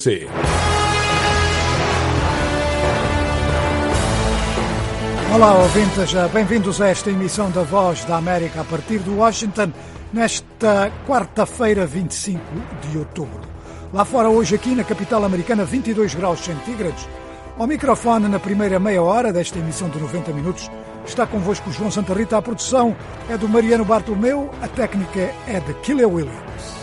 Sim. Olá, ouvintes, bem-vindos a esta emissão da Voz da América a partir de Washington, nesta quarta-feira, 25 de outubro. Lá fora, hoje aqui na capital americana, 22 graus centígrados. Ao microfone, na primeira meia hora desta emissão de 90 minutos, está convosco o João Santa Rita. A produção é do Mariano Bartolomeu, a técnica é de Killer Williams.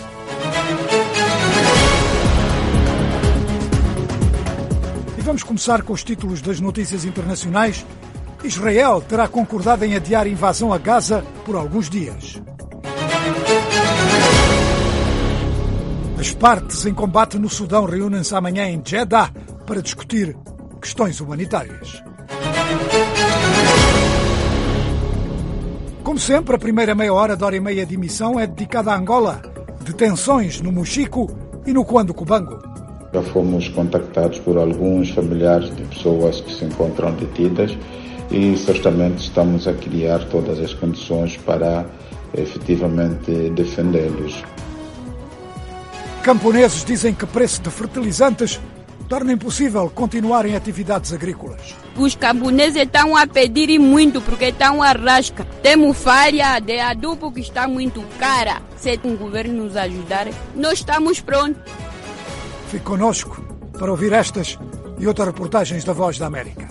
E vamos começar com os títulos das notícias internacionais. Israel terá concordado em adiar a invasão a Gaza por alguns dias. As partes em combate no Sudão reúnem-se amanhã em Jeddah para discutir questões humanitárias. Como sempre, a primeira meia hora de hora e meia de emissão é dedicada a Angola, detenções no Mochico e no Cuando Cubango. Já fomos contactados por alguns familiares de pessoas que se encontram detidas e certamente estamos a criar todas as condições para efetivamente defendê-los. Camponeses dizem que preço de fertilizantes torna impossível continuarem atividades agrícolas. Os camponeses estão a pedir muito porque estão a rasca. Temos falha de adubo que está muito cara. Se o governo nos ajudar, nós estamos prontos. Fique connosco para ouvir estas e outras reportagens da Voz da América.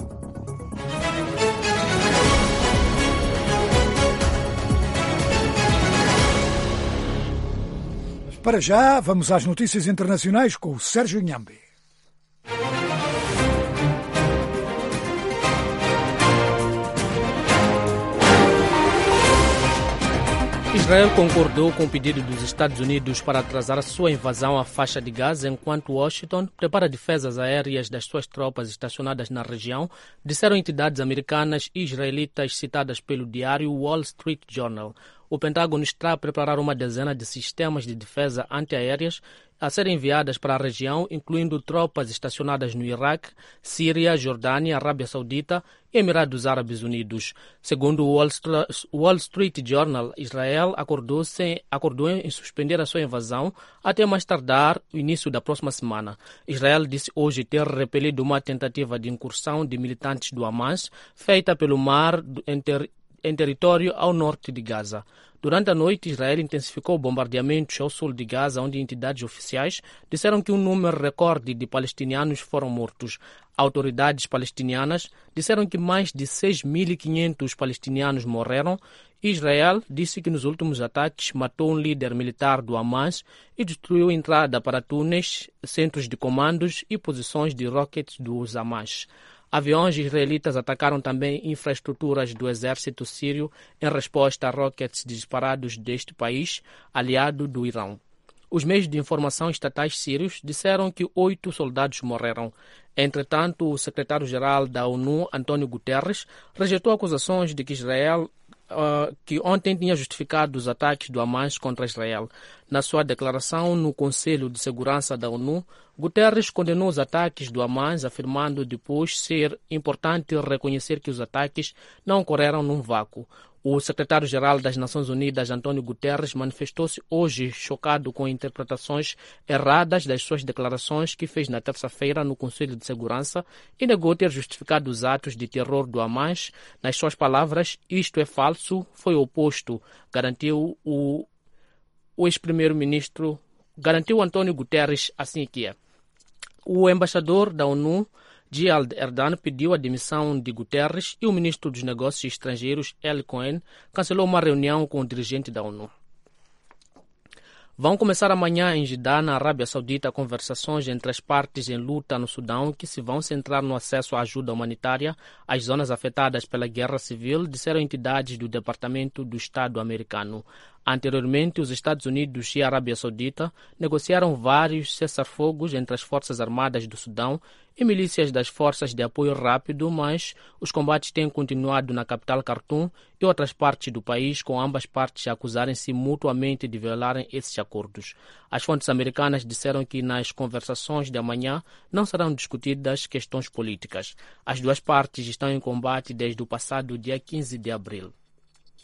Para já, vamos às notícias internacionais com o Sérgio Nhambi. Israel concordou com o pedido dos Estados Unidos para atrasar a sua invasão à faixa de Gaza, enquanto Washington prepara defesas aéreas das suas tropas estacionadas na região, disseram entidades americanas e israelitas citadas pelo diário Wall Street Journal. O Pentágono está a preparar uma dezena de sistemas de defesa antiaéreas a serem enviadas para a região, incluindo tropas estacionadas no Iraque, Síria, Jordânia, Arábia Saudita e Emirados Árabes Unidos. Segundo o Wall Street Journal, Israel acordou em suspender a sua invasão até mais tardar o início da próxima semana. Israel disse hoje ter repelido uma tentativa de incursão de militantes do Hamas feita pelo mar em território ao norte de Gaza. Durante a noite, Israel intensificou bombardeamentos ao sul de Gaza, onde entidades oficiais disseram que um número recorde de palestinianos foram mortos. Autoridades palestinianas disseram que mais de 6.500 palestinianos morreram. Israel disse que nos últimos ataques matou um líder militar do Hamas e destruiu entrada para túneis, centros de comandos e posições de rockets dos Hamas. Aviões israelitas atacaram também infraestruturas do exército sírio em resposta a rockets disparados deste país, aliado do Irão. Os meios de informação estatais sírios disseram que 8 soldados morreram. Entretanto, o secretário-geral da ONU, António Guterres, rejeitou acusações de que Israel que ontem tinha justificado os ataques do Hamas contra Israel. Na sua declaração no Conselho de Segurança da ONU, Guterres condenou os ataques do Hamas, afirmando depois ser importante reconhecer que os ataques não ocorreram num vácuo. O secretário-geral das Nações Unidas, António Guterres, manifestou-se hoje chocado com interpretações erradas das suas declarações que fez na terça-feira no Conselho de Segurança e negou ter justificado os atos de terror do Hamas. Nas suas palavras, isto é falso, foi o oposto, garantiu o ex-primeiro-ministro, garantiu António Guterres assim que é. O embaixador da ONU, Gilad Erdan, pediu a demissão de Guterres e o ministro dos Negócios Estrangeiros, Eli Cohen, cancelou uma reunião com o dirigente da ONU. Vão começar amanhã em Jeddah, na Arábia Saudita, conversações entre as partes em luta no Sudão que se vão centrar no acesso à ajuda humanitária às zonas afetadas pela guerra civil, disseram entidades do Departamento do Estado americano. Anteriormente, os Estados Unidos e a Arábia Saudita negociaram vários cessar-fogos entre as Forças Armadas do Sudão e milícias das Forças de Apoio Rápido, mas os combates têm continuado na capital Khartoum e outras partes do país, com ambas partes a acusarem-se mutuamente de violarem esses acordos. As fontes americanas disseram que nas conversações de amanhã não serão discutidas questões políticas. As duas partes estão em combate desde o passado dia 15 de abril.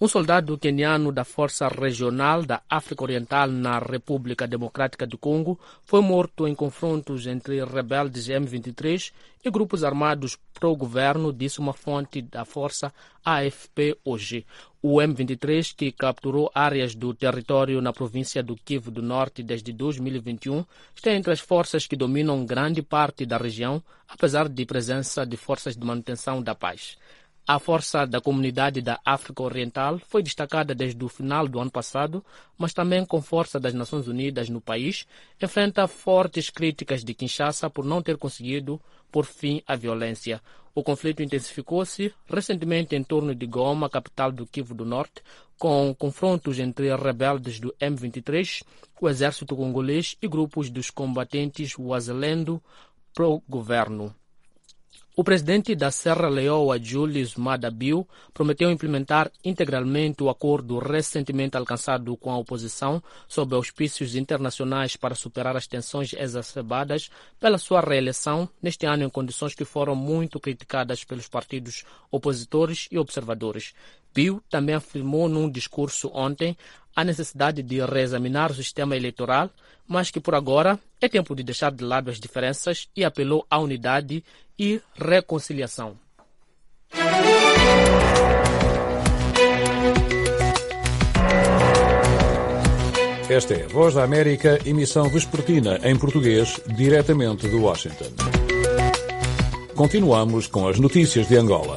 Um soldado queniano da Força Regional da África Oriental na República Democrática do Congo foi morto em confrontos entre rebeldes M23 e grupos armados pró-governo, disse uma fonte da Força AFP hoje. O M23, que capturou áreas do território na província do Kivu do Norte desde 2021, está entre as forças que dominam grande parte da região, apesar de presença de forças de manutenção da paz. A força da Comunidade da África Oriental foi destacada desde o final do ano passado, mas também com força das Nações Unidas no país, enfrenta fortes críticas de Kinshasa por não ter conseguido pôr fim à violência. O conflito intensificou-se recentemente em torno de Goma, capital do Kivu do Norte, com confrontos entre rebeldes do M23, o exército congolês e grupos dos combatentes Wazalendo pró-governo. O presidente da Serra Leoa, Julius Maada Bio, prometeu implementar integralmente o acordo recentemente alcançado com a oposição sob auspícios internacionais para superar as tensões exacerbadas pela sua reeleição neste ano em condições que foram muito criticadas pelos partidos opositores e observadores. Bio também afirmou num discurso ontem a necessidade de reexaminar o sistema eleitoral, mas que por agora é tempo de deixar de lado as diferenças e apelou à unidade e reconciliação. Esta é a Voz da América, emissão vespertina em português, diretamente de Washington. Continuamos com as notícias de Angola.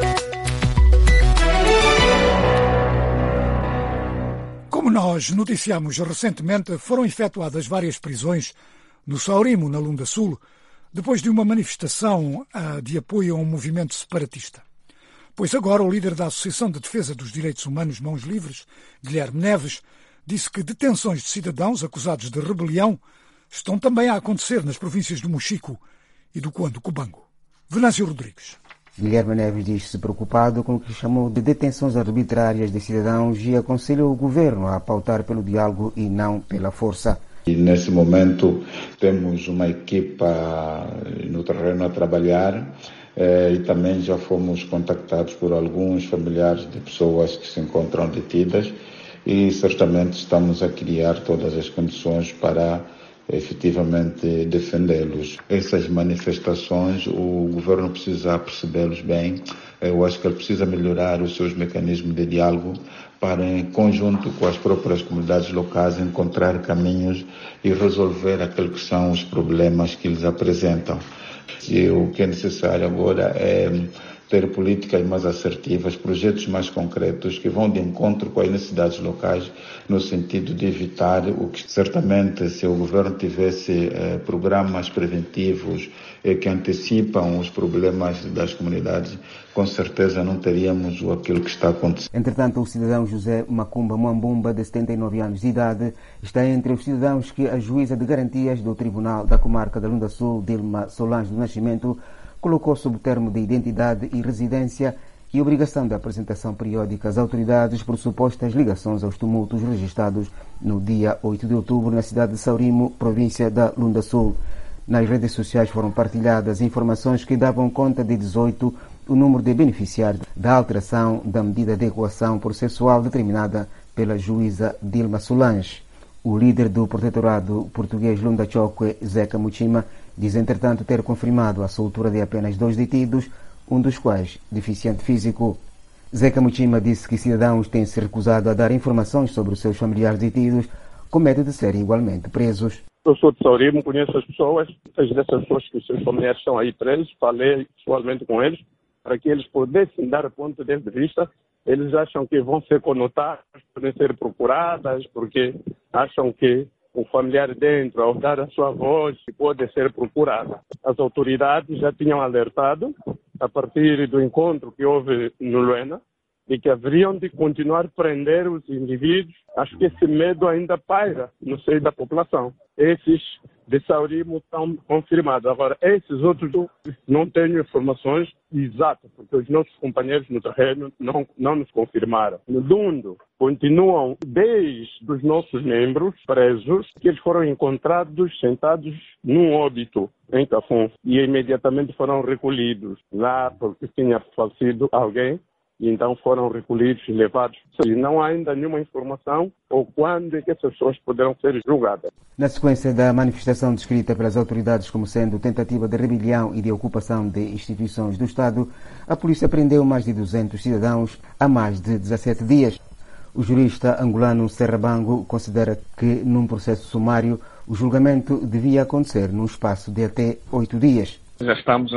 Como nós noticiamos recentemente, foram efetuadas várias prisões no Saurimo, na Lunda Sul, depois de uma manifestação de apoio a um movimento separatista. Pois agora o líder da Associação de Defesa dos Direitos Humanos Mãos Livres, Guilherme Neves, disse que detenções de cidadãos acusados de rebelião estão também a acontecer nas províncias do Mochico e do Cubango. Venâncio Rodrigues. Guilherme Neves diz-se preocupado com o que chamou de detenções arbitrárias de cidadãos e aconselha o governo a pautar pelo diálogo e não pela força. E nesse momento temos uma equipa no terreno a trabalhar e também já fomos contactados por alguns familiares de pessoas que se encontram detidas e certamente estamos a criar todas as condições para efetivamente defendê-los. Essas manifestações, o governo precisa percebê-los bem. Eu acho que ele precisa melhorar os seus mecanismos de diálogo para, em conjunto com as próprias comunidades locais, encontrar caminhos e resolver aqueles que são os problemas que eles apresentam. E o que é necessário agora é ter políticas mais assertivas, projetos mais concretos que vão de encontro com as necessidades locais, no sentido de evitar o que certamente, se o governo tivesse programas preventivos que antecipam os problemas das comunidades, com certeza não teríamos aquilo que está acontecendo. Entretanto, o cidadão José Macumba Mwambumba, de 79 anos de idade, está entre os cidadãos que a juíza de garantias do Tribunal da Comarca da Lunda Sul, Dilma Solange do Nascimento, colocou sob o termo de identidade e residência e obrigação de apresentação periódica às autoridades por supostas ligações aos tumultos registrados no dia 8 de outubro na cidade de Saurimo, província da Lunda Sul. Nas redes sociais foram partilhadas informações que davam conta de 18 o número de beneficiários da alteração da medida de equação processual determinada pela juíza Dilma Solange. O líder do protetorado português Lunda Chokwe, Zeca Muchima, diz entretanto ter confirmado a soltura de apenas 2 detidos, um dos quais deficiente físico. Zeca Muchima disse que cidadãos têm se recusado a dar informações sobre os seus familiares detidos, com medo de serem igualmente presos. Eu sou de Saurimo, conheço as pessoas, muitas dessas pessoas que os seus familiares estão aí presos, falei pessoalmente com eles, para que eles pudessem dar ponto de vista. Eles acham que vão ser conotados, podem ser procuradas, porque acham que o familiar dentro, ao dar a sua voz, pode ser procurada. As autoridades já tinham alertado, a partir do encontro que houve no Luena, de que haveriam de continuar a prender os indivíduos. Acho que esse medo ainda paira no seio da população. Esses de Saurimo estão confirmados. Agora, esses outros não tenho informações exatas, porque os nossos companheiros no terreno não nos confirmaram. No Lundo, continuam 10 dos nossos membros presos, que eles foram encontrados sentados num óbito em Cafum e imediatamente foram recolhidos lá porque tinha falecido alguém e então foram recolhidos e levados. E não há ainda nenhuma informação ou quando é que essas pessoas poderão ser julgadas. Na sequência da manifestação descrita pelas autoridades como sendo tentativa de rebelião e de ocupação de instituições do Estado, a polícia prendeu mais de 200 cidadãos há mais de 17 dias. O jurista angolano Serra Bango considera que, num processo sumário, o julgamento devia acontecer num espaço de até 8 dias. Já estamos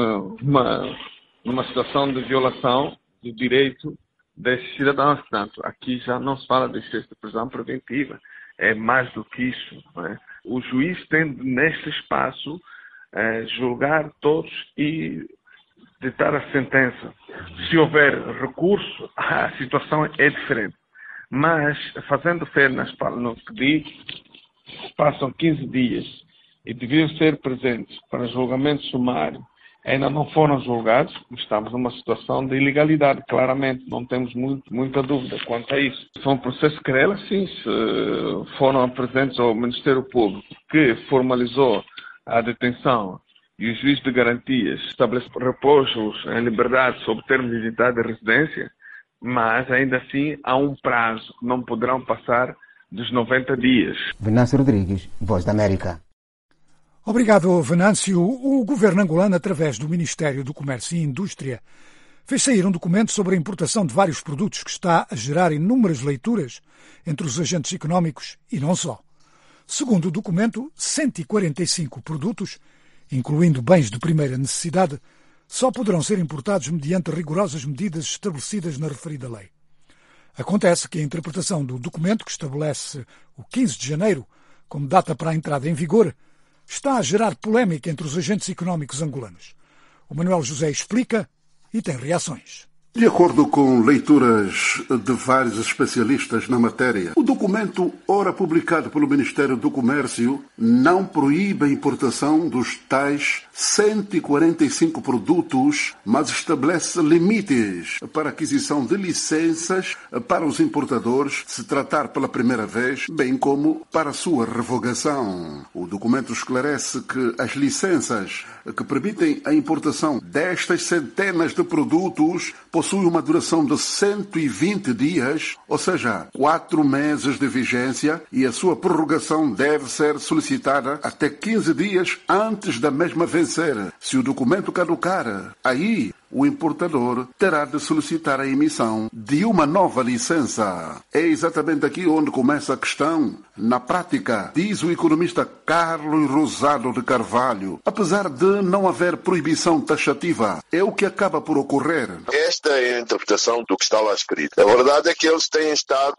numa situação de violação do direito desses cidadãos. Portanto, aqui já não se fala de excesso de prisão preventiva. É mais do que isso. Não é? O juiz tem, neste espaço, julgar todos e ditar a sentença. Se houver recurso, a situação é diferente. Mas, fazendo fé no que diz, passam 15 dias e deviam ser presentes para julgamento sumário. Ainda não foram julgados, estamos numa situação de ilegalidade, claramente, não temos muita dúvida quanto a isso. Foi um processo de querela, sim, se foram presentes ao Ministério Público, que formalizou a detenção e o juiz de garantias estabeleceu repousos em liberdade sob termo de identidade de residência, mas ainda assim há um prazo, não poderão passar dos 90 dias. Venâncio Rodrigues, Voz da América. Obrigado, Venâncio. O governo angolano, através do Ministério do Comércio e Indústria, fez sair um documento sobre a importação de vários produtos que está a gerar inúmeras leituras entre os agentes económicos e não só. Segundo o documento, 145 produtos, incluindo bens de primeira necessidade, só poderão ser importados mediante rigorosas medidas estabelecidas na referida lei. Acontece que a interpretação do documento, que estabelece o 15 de janeiro como data para a entrada em vigor, está a gerar polémica entre os agentes económicos angolanos. O Manuel José explica e tem reações. De acordo com leituras de vários especialistas na matéria, o documento, ora publicado pelo Ministério do Comércio, não proíbe a importação dos tais 145 produtos, mas estabelece limites para aquisição de licenças para os importadores se tratar pela primeira vez, bem como para sua revogação. O documento esclarece que as licenças que permitem a importação destas centenas de produtos possui uma duração de 120 dias, ou seja, 4 meses de vigência, e a sua prorrogação deve ser solicitada até 15 dias antes da mesma vencer. Se o documento caducar, aí o importador terá de solicitar a emissão de uma nova licença. É exatamente aqui onde começa a questão. Na prática, diz o economista Carlos Rosado de Carvalho, apesar de não haver proibição taxativa, é o que acaba por ocorrer. Esta é a interpretação do que está lá escrito. A verdade é que eles têm estado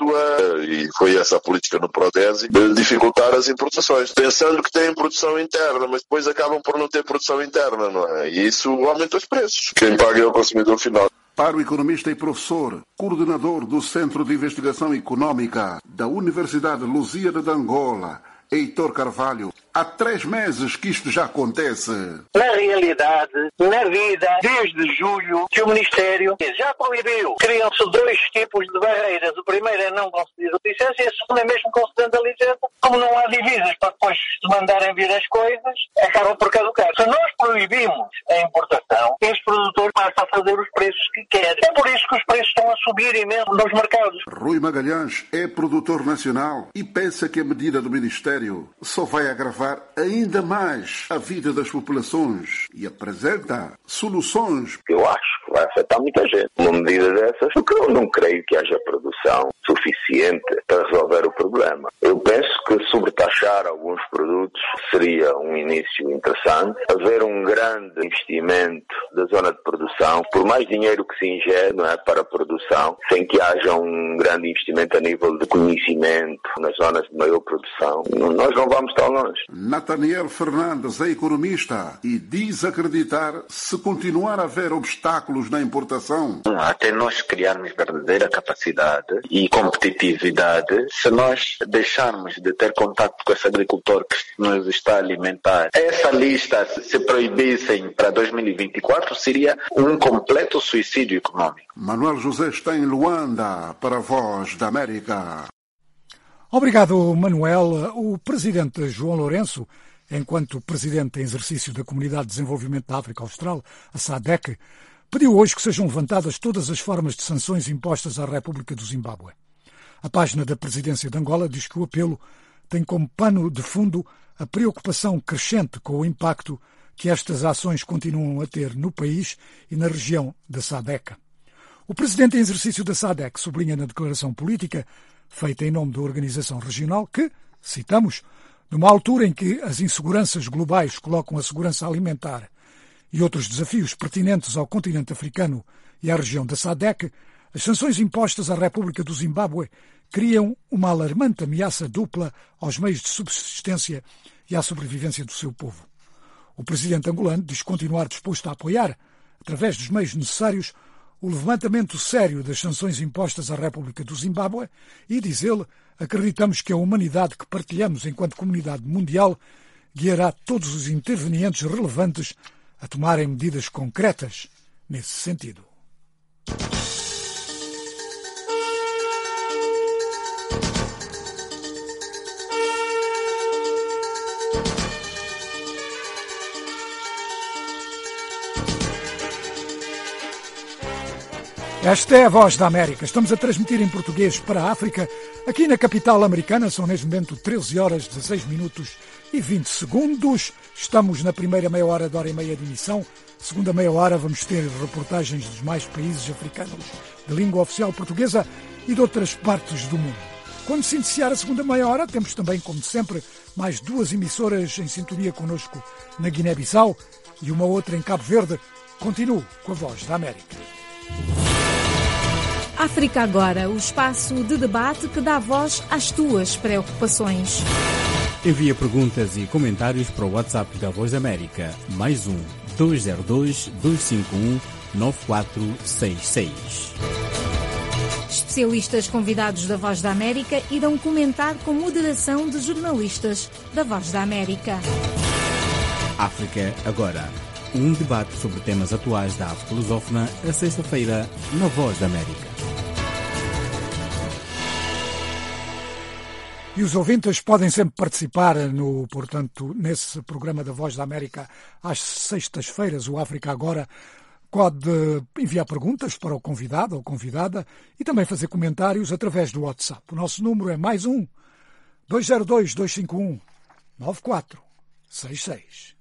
e foi essa a política no Prodesi, de dificultar as importações, pensando que têm produção interna, mas depois acabam por não ter produção interna, não é? E isso aumenta os preços. Quem paga é o consumidor final. Para o economista e professor, coordenador do Centro de Investigação Econômica da Universidade Lusíada de Angola, Heitor Carvalho, há 3 meses que isto já acontece. Na realidade, na vida, desde julho, que o Ministério já proibiu. Criam-se 2 tipos de barreiras. O primeiro é não conceder a licença e a segunda é mesmo concedendo a licença. Como não há divisas para depois se mandarem vir as coisas, acabam por caducar. Se nós proibimos a importação, este produtor passa a fazer os preços que quer. É por isso que os preços estão a subir imenso nos mercados. Rui Magalhães é produtor nacional e pensa que a medida do Ministério só vai agravar ainda mais a vida das populações e apresenta soluções. Eu acho que vai afetar muita gente. Uma medida dessas, porque eu não creio que haja produção suficiente para resolver o problema. Eu penso que sobretaxar alguns produtos seria um início interessante. Haver um grande investimento da zona de produção, por mais dinheiro que se ingere, não é, para a produção, sem que haja um grande investimento a nível de conhecimento nas zonas de maior produção, nós não vamos tão longe. Nathaniel Fernandes é economista e diz acreditar se continuar a haver obstáculos na importação. Até nós criarmos verdadeira capacidade e competitividade, se nós deixarmos de ter contato com esse agricultor que nos está a alimentar, essa lista, se proibissem para 2024, seria um completo suicídio econômico. Manuel José está em Luanda para a Voz da América. Obrigado, Manuel. O presidente João Lourenço, enquanto presidente em exercício da Comunidade de Desenvolvimento da África Austral, a SADC, pediu hoje que sejam levantadas todas as formas de sanções impostas à República do Zimbábue. A página da presidência de Angola diz que o apelo tem como pano de fundo a preocupação crescente com o impacto que estas ações continuam a ter no país e na região da SADC. O presidente em exercício da SADC sublinha na declaração política, feita em nome da organização regional, que, citamos, numa altura em que as inseguranças globais colocam a segurança alimentar e outros desafios pertinentes ao continente africano e à região da SADC, as sanções impostas à República do Zimbábue criam uma alarmante ameaça dupla aos meios de subsistência e à sobrevivência do seu povo. O presidente angolano diz continuar disposto a apoiar, através dos meios necessários, o levantamento sério das sanções impostas à República do Zimbábue e, diz ele, acreditamos que a humanidade que partilhamos enquanto comunidade mundial guiará todos os intervenientes relevantes a tomarem medidas concretas nesse sentido. Esta é a Voz da América. Estamos a transmitir em português para a África. Aqui na capital americana são neste momento 13 horas, 16 minutos e 20 segundos. Estamos na primeira meia hora de hora e meia de emissão. Segunda meia hora vamos ter reportagens dos mais países africanos de língua oficial portuguesa e de outras partes do mundo. Quando se iniciar a segunda meia hora, temos também, como sempre, mais duas emissoras em sintonia connosco na Guiné-Bissau e uma outra em Cabo Verde. Continuo com a Voz da América. África Agora, o espaço de debate que dá voz às tuas preocupações. Envia perguntas e comentários para o WhatsApp da Voz da América, mais 202-251-9466. Especialistas convidados da Voz da América irão comentar com moderação de jornalistas da Voz da América. África Agora, um debate sobre temas atuais da África lusófona, a sexta-feira, na Voz da América. E os ouvintes podem sempre participar nesse programa da Voz da América às sextas-feiras, o África Agora. Pode enviar perguntas para o convidado ou convidada e também fazer comentários através do WhatsApp. O nosso número é mais 202-251-9466.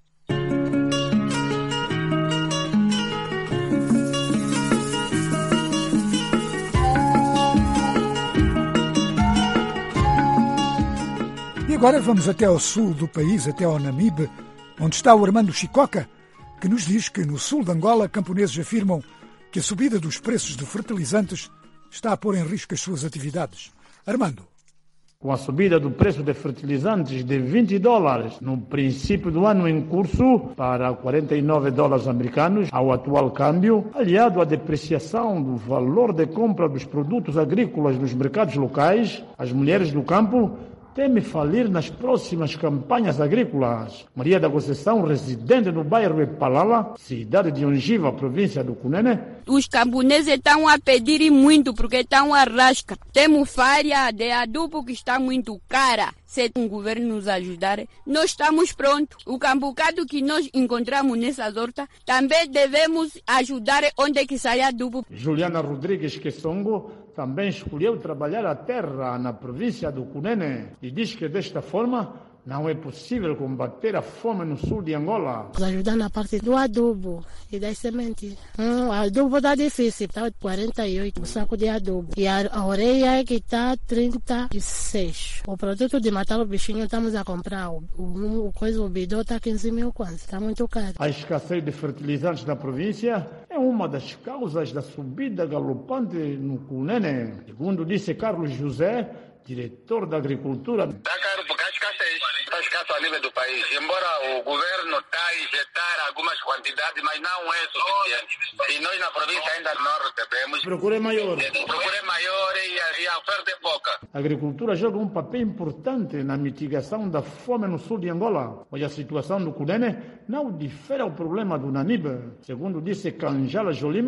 E agora vamos até ao sul do país, até ao Namibe, onde está o Armando Chicoca, que nos diz que no sul de Angola camponeses afirmam que a subida dos preços de fertilizantes está a pôr em risco as suas atividades. Armando. Com a subida do preço de fertilizantes de $20 no princípio do ano em curso para $49 americanos ao atual câmbio, aliado à depreciação do valor de compra dos produtos agrícolas nos mercados locais, as mulheres do campo teme falir nas próximas campanhas agrícolas. Maria da Conceição, residente no bairro Epalala, cidade de Ongiva, província do Cunene. Os camponeses estão a pedir muito porque estão a rasca. Temos farinha de adubo que está muito cara. Se o governo nos ajudar, nós estamos prontos. O cambucado que nós encontramos nessas hortas, também devemos ajudar onde é que sai adubo. Juliana Rodrigues Quesongo também escolheu trabalhar a terra na província do Cunene e diz que desta forma não é possível combater a fome no sul de Angola. Ajudar na parte do adubo e das sementes. O adubo está difícil, está 48 o saco de adubo. E a areia é que está 36. O produto de matar o bichinho estamos a comprar. O bidô está 15 mil quase, está muito caro. A escassez de fertilizantes na província é uma das causas da subida galopante no Cunene. Segundo disse Carlos José, diretor da Agricultura. Está caro porque está escasso a nível do país. Embora o governo está a injetar algumas quantidades, mas não é suficiente. E nós na província ainda não recebemos. Procura é maior. Procura é maior e a oferta é pouca. A agricultura joga um papel importante na mitigação da fome no sul de Angola, pois a situação do Cunene não difere ao problema do Namibe. Segundo disse Canjala Jolima,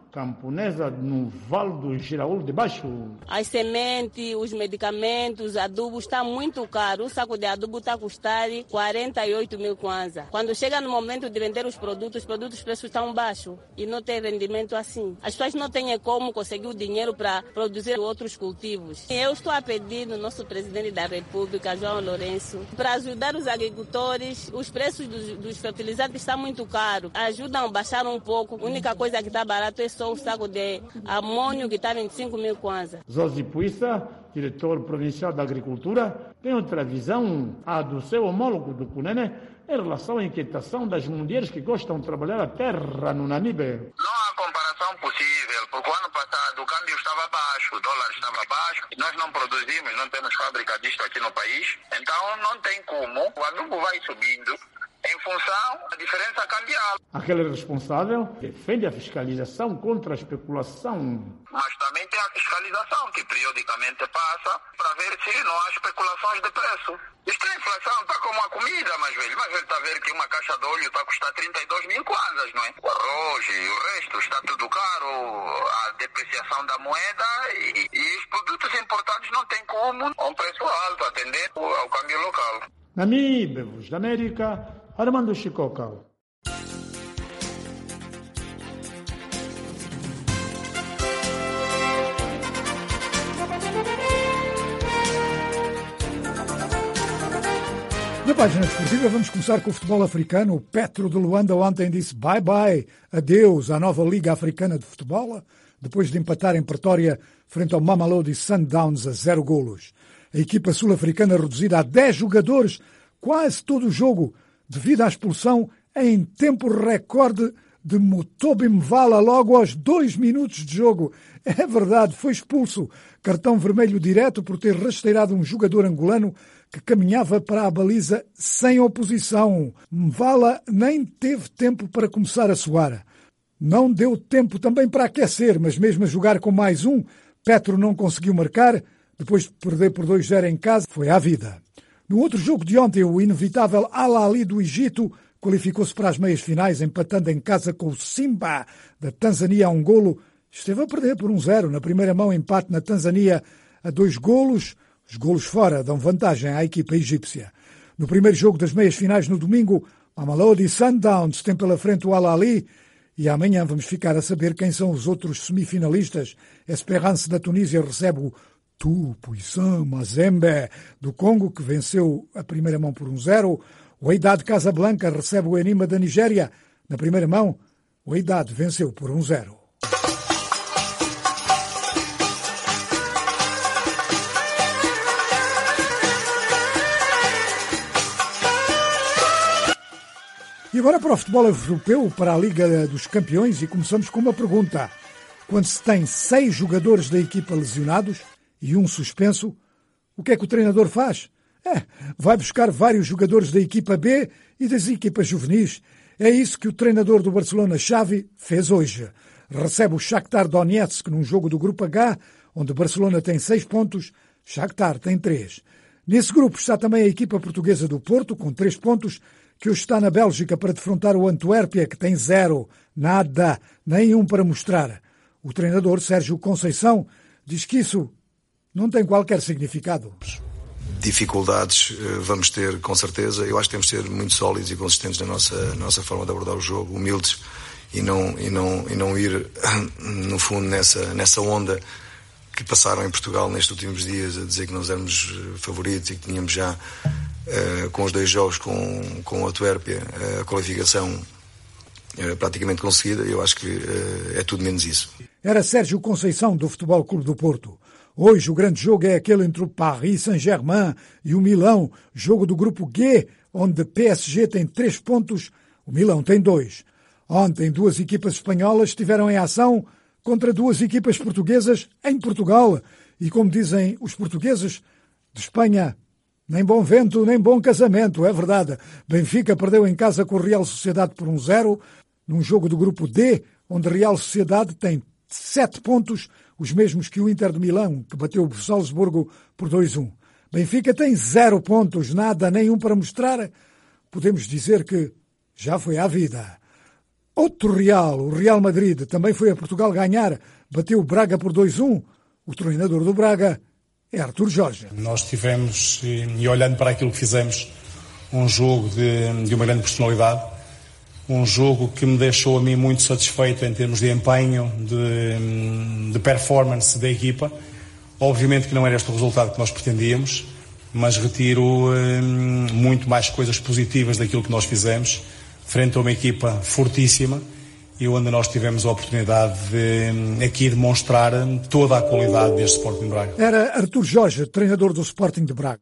camponesa no Vale do Giraúl de Baixo. As sementes, os medicamentos, adubo está muito caro. Um saco de adubo está a custar 48 mil kwanza. Quando chega no momento de vender os produtos preços estão baixos e não tem rendimento assim. As pessoas não têm como conseguir o dinheiro para produzir outros cultivos. Eu estou a pedir no nosso presidente da República, João Lourenço, para ajudar os agricultores. Os preços dos fertilizantes estão muito caros. Ajudam a baixar um pouco. A única coisa que está barato é só um saco de amônio que está 25 mil kwanza. Zosi Puissa, diretor provincial da Agricultura, tem outra visão, a do seu homólogo do Cunene, em relação à inquietação das mulheres que gostam de trabalhar a terra no Namibe. Não há comparação possível, porque o ano passado o câmbio estava baixo, o dólar estava baixo, e nós não produzimos, não temos fábrica disto aqui no país, então não tem como, o adubo vai subindo em função da diferença cambial. Aquele responsável defende a fiscalização contra a especulação. Mas também tem a fiscalização que periodicamente passa para ver se não há especulações de preço. Isto é inflação, está como a comida, mas velho está a ver que uma caixa de óleo está a custar 32 mil kwanzas, não é? O arroz e o resto está tudo caro, a depreciação da moeda e os produtos importados não tem como a um preço alto atender ao câmbio local. Namibe, Voz da América, Armando Chicocao. Na página desportiva vamos começar com o futebol africano. O Petro de Luanda ontem disse bye-bye, adeus à nova Liga Africana de Futebol, depois de empatar em Pretória frente ao Mamelodi Sundowns a 0 golos. A equipa sul-africana reduzida a 10 jogadores, quase todo o jogo, devido à expulsão em tempo recorde de Mutobi Mvala logo aos 2 minutos de jogo. É verdade, foi expulso. Cartão vermelho direto por ter rasteirado um jogador angolano que caminhava para a baliza sem oposição. Mvala nem teve tempo para começar a suar. Não deu tempo também para aquecer, mas mesmo a jogar com mais um, Petro não conseguiu marcar. Depois de perder por 2-0 em casa, foi à vida. No outro jogo de ontem, o inevitável Al Ahly do Egito qualificou-se para as meias finais, empatando em casa com o Simba da Tanzânia a 1 golo. Esteve a perder por 1-0. Na primeira mão, empate na Tanzânia a 2 golos. Os golos fora dão vantagem à equipa egípcia. No primeiro jogo das meias finais, no domingo, Mamelodi Sundowns tem pela frente o Al Ahly. E amanhã vamos ficar a saber quem são os outros semifinalistas. Esperance da Tunísia recebe o Tupuisan Mazembe do Congo, que venceu a primeira mão por 1-0. O Wydad Casablanca recebe o Enima da Nigéria. Na primeira mão, o Wydad venceu por 1-0. E agora para o futebol europeu, para a Liga dos Campeões, e começamos com uma pergunta. Quando se tem 6 jogadores da equipa lesionados e um suspenso, o que é que o treinador faz? Vai buscar vários jogadores da equipa B e das equipas juvenis. É isso que o treinador do Barcelona, Xavi, fez hoje. Recebe o Shakhtar Donetsk num jogo do Grupo H, onde o Barcelona tem 6 pontos, Shakhtar tem 3. Nesse grupo está também a equipa portuguesa do Porto, com 3 pontos, que hoje está na Bélgica para defrontar o Antuérpia, que tem 0. Nada, nenhum para mostrar. O treinador, Sérgio Conceição, diz que isso não tem qualquer significado. Dificuldades vamos ter, com certeza. Eu acho que temos de ser muito sólidos e consistentes na nossa forma de abordar o jogo, humildes, e não ir, no fundo, nessa onda que passaram em Portugal nestes últimos dias, a dizer que nós éramos favoritos e que tínhamos já, com os 2 jogos com o Antuérpia, a qualificação praticamente conseguida. Eu acho que é tudo menos isso. Era Sérgio Conceição, do Futebol Clube do Porto. Hoje o grande jogo é aquele entre o Paris Saint-Germain e o Milão, jogo do grupo G, onde PSG tem 3 pontos, o Milão tem 2. Ontem 2 equipas espanholas estiveram em ação contra 2 equipas portuguesas em Portugal. E como dizem os portugueses, de Espanha, nem bom vento, nem bom casamento, é verdade. Benfica perdeu em casa com o Real Sociedade por 1-0, num jogo do grupo D, onde a Real Sociedade tem 7 pontos, os mesmos que o Inter de Milão, que bateu o Salzburgo por 2-1. Benfica tem 0 pontos, nada, nenhum para mostrar. Podemos dizer que já foi à vida. Outro Real, o Real Madrid, também foi a Portugal ganhar, bateu o Braga por 2-1. O treinador do Braga é Artur Jorge. Nós tivemos, e olhando para aquilo que fizemos, um jogo de uma grande personalidade, um jogo que me deixou a mim muito satisfeito em termos de empenho, de performance da equipa. Obviamente que não era este o resultado que nós pretendíamos, mas retiro muito mais coisas positivas daquilo que nós fizemos, frente a uma equipa fortíssima, e onde nós tivemos a oportunidade de aqui demonstrar toda a qualidade deste Sporting de Braga. Era Artur Jorge, treinador do Sporting de Braga.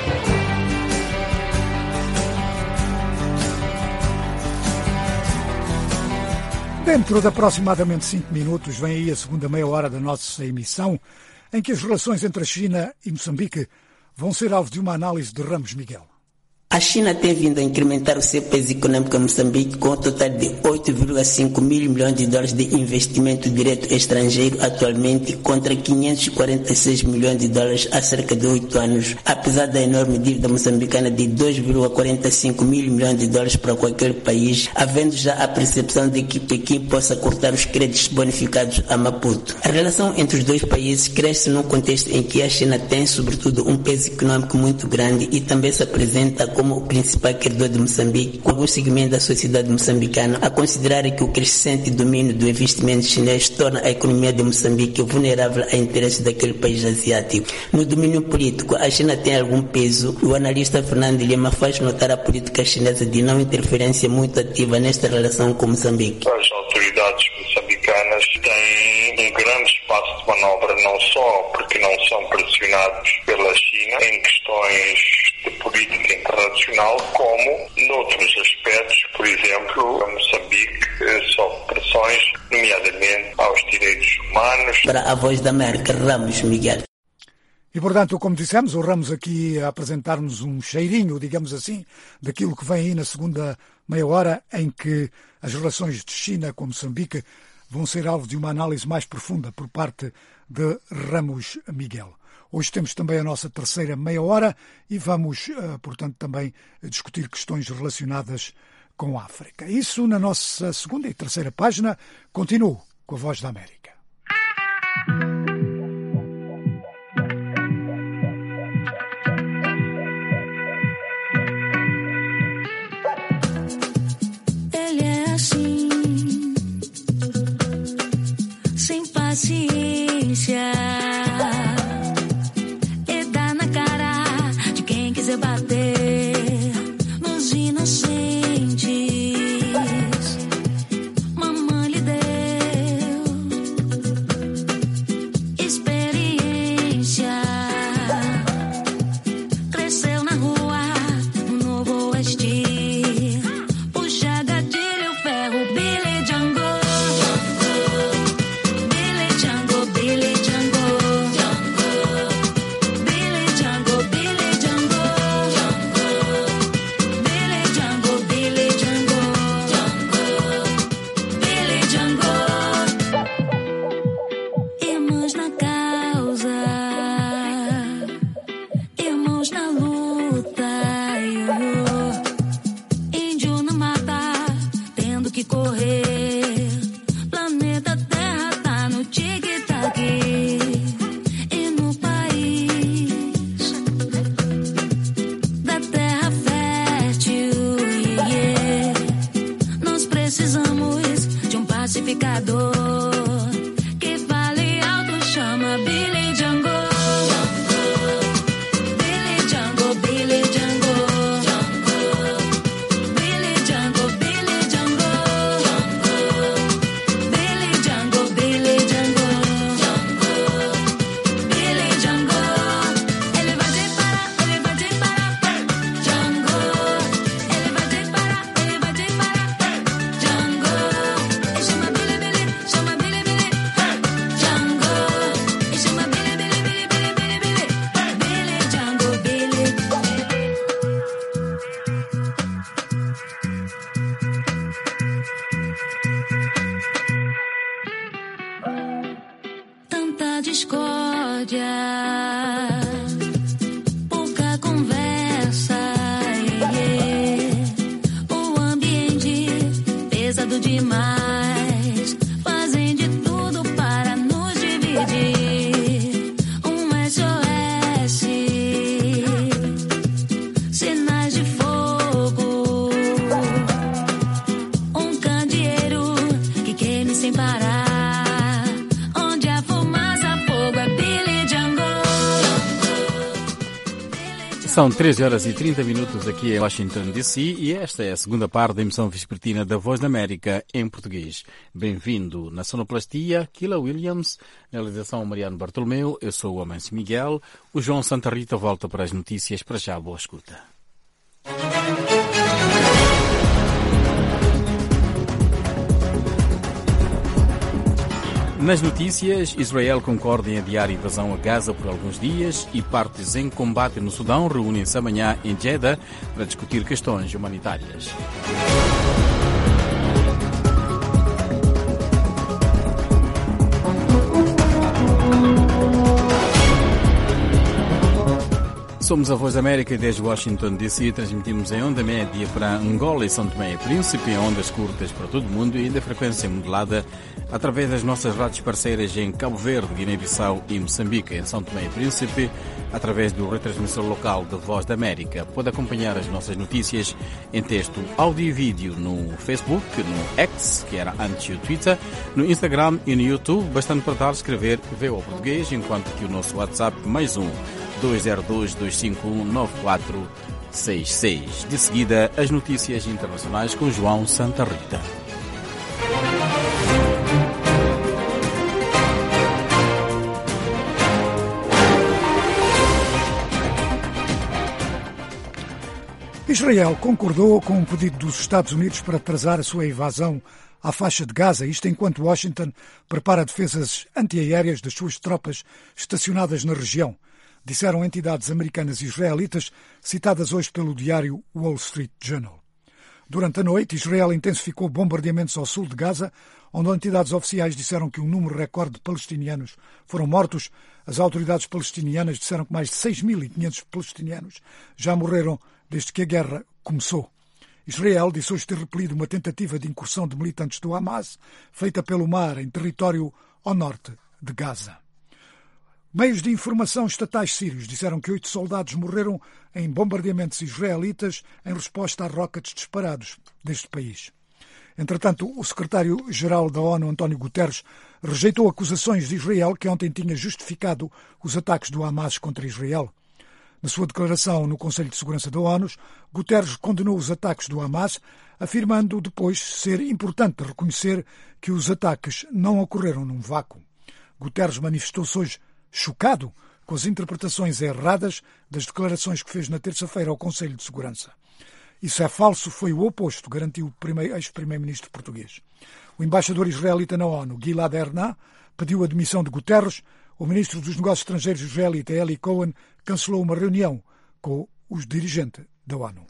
Dentro de aproximadamente 5 minutos vem aí a segunda meia hora da nossa emissão, em que as relações entre a China e Moçambique vão ser alvo de uma análise de Ramos Miguel. A China tem vindo a incrementar o seu peso econômico em Moçambique com um total de 8,5 mil milhões de dólares de investimento direto estrangeiro atualmente contra 546 milhões de dólares há cerca de 8 anos. Apesar da enorme dívida moçambicana de 2,45 mil milhões de dólares para qualquer país, havendo já a percepção de que Pequim possa cortar os créditos bonificados a Maputo. A relação entre os dois países cresce num contexto em que a China tem, sobretudo, um peso econômico muito grande e também se apresenta como o principal credor de Moçambique, com alguns segmentos da sociedade moçambicana a considerar que o crescente domínio do investimento chinês torna a economia de Moçambique vulnerável a interesses daquele país asiático. No domínio político, a China tem algum peso e o analista Fernando Lima faz notar a política chinesa de não interferência muito ativa nesta relação com Moçambique. As autoridades moçambicanas têm um grande espaço de manobra, não só porque não são pressionados pela China em questões de política internacional, como noutros aspectos, por exemplo, a Moçambique sofre pressões, nomeadamente aos direitos humanos. Para a Voz da América, Ramos Miguel. E, portanto, como dissemos, o Ramos aqui a apresentar-nos um cheirinho, digamos assim, daquilo que vem aí na segunda meia hora, em que as relações de China com Moçambique vão ser alvo de uma análise mais profunda por parte de Ramos Miguel. Hoje temos também a nossa terceira meia hora e vamos, portanto, também discutir questões relacionadas com a África. Isso na nossa segunda e terceira página. Continuo com a Voz da América. Ele é assim, sem paciência. Bater nos inocentes, mamãe lhe deu experiência, cresceu na rua, no novo oeste, puxa gatilho, ferro, Billy Django, Billy Django, Billy Django. Que fale alto, chama Billy Django. Billy Django, Billy Django. Billy Django, Billy Django. Billy Django, Billy Django. Billy Django. Ele vai te parar, ele vai te parar. Django. Ele vai te parar, ele vai te parar. Django. Chama Billy, Billy, chama Billy, Billy. Django. Chama Billy, Billy, Billy, Billy, Billy, Billy. Billy Django, Billy. Tanta discórdia, pouca conversa, o ambiente engraçado demais. Fazem de tudo para nos dividir. SOS, sinais de fogo. Candeeiro que queime sem parar. Onde a fumaça, fogo é Billy Django. São 13h30 aqui em Washington, D.C. e esta é a segunda parte da emissão vespertina da Voz da América em português. Bem-vindo na sonoplastia, Kila Williams, na realização Mariano Bartolomeu, eu sou o Amancio Miguel, o João Santa Rita volta para as notícias, para já boa escuta. Nas notícias, Israel concorda em adiar a invasão a Gaza por alguns dias e partes em combate no Sudão reúnem-se amanhã em Jeddah para discutir questões humanitárias. Somos a Voz da América e desde Washington, D.C. transmitimos em onda média para Angola e São Tomé e Príncipe, em ondas curtas para todo o mundo e ainda frequência modulada através das nossas rádios parceiras em Cabo Verde, Guiné-Bissau e Moçambique. Em São Tomé e Príncipe, através do retransmissor local da Voz da América. Pode acompanhar as nossas notícias em texto, áudio e vídeo no Facebook, no X, que era antes o Twitter, no Instagram e no YouTube. Bastante para dar, escrever VOA Português, enquanto que o nosso WhatsApp mais 202-251-9466. De seguida, as notícias internacionais com João Santa Rita. Israel concordou com um pedido dos Estados Unidos para atrasar a sua invasão à faixa de Gaza, isto enquanto Washington prepara defesas antiaéreas das suas tropas estacionadas na região, disseram entidades americanas e israelitas citadas hoje pelo diário Wall Street Journal. Durante a noite, Israel intensificou bombardeamentos ao sul de Gaza, onde entidades oficiais disseram que um número recorde de palestinianos foram mortos. As autoridades palestinianas disseram que mais de 6.500 palestinianos já morreram desde que a guerra começou. Israel disse hoje ter repelido uma tentativa de incursão de militantes do Hamas, feita pelo mar em território ao norte de Gaza. Meios de informação estatais sírios disseram que 8 soldados morreram em bombardeamentos israelitas em resposta a rockets disparados deste país. Entretanto, o secretário-geral da ONU, António Guterres, rejeitou acusações de Israel, que ontem tinha justificado os ataques do Hamas contra Israel. Na sua declaração no Conselho de Segurança da ONU, Guterres condenou os ataques do Hamas, afirmando depois ser importante reconhecer que os ataques não ocorreram num vácuo. Guterres manifestou-se hoje chocado com as interpretações erradas das declarações que fez na terça-feira ao Conselho de Segurança. Isso é falso, foi o oposto, garantiu o ex-primeiro-ministro português. O embaixador israelita na ONU, Gilad Erdan, pediu a demissão de Guterres. O ministro dos Negócios Estrangeiros israelita, Eli Cohen, cancelou uma reunião com os dirigentes da ONU.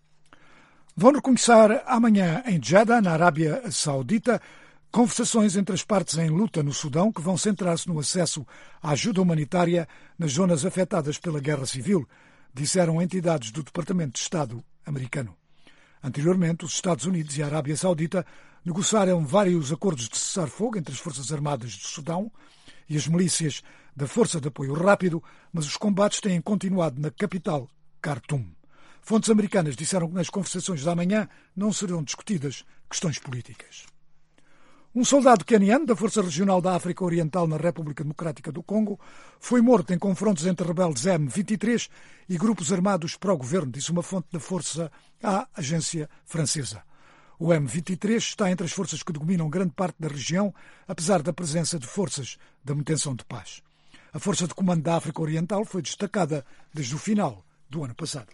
Vão recomeçar amanhã em Jeddah, na Arábia Saudita, conversações entre as partes em luta no Sudão que vão centrar-se no acesso à ajuda humanitária nas zonas afetadas pela guerra civil, disseram entidades do Departamento de Estado americano. Anteriormente, os Estados Unidos e a Arábia Saudita negociaram vários acordos de cessar-fogo entre as Forças Armadas do Sudão e as milícias da Força de Apoio Rápido, mas os combates têm continuado na capital, Khartoum. Fontes americanas disseram que nas conversações da manhã não serão discutidas questões políticas. Um soldado queniano da Força Regional da África Oriental na República Democrática do Congo foi morto em confrontos entre rebeldes M23 e grupos armados pró-governo, disse uma fonte da força à agência francesa. O M23 está entre as forças que dominam grande parte da região, apesar da presença de forças da manutenção de paz. A Força de Comando da África Oriental foi destacada desde o final do ano passado.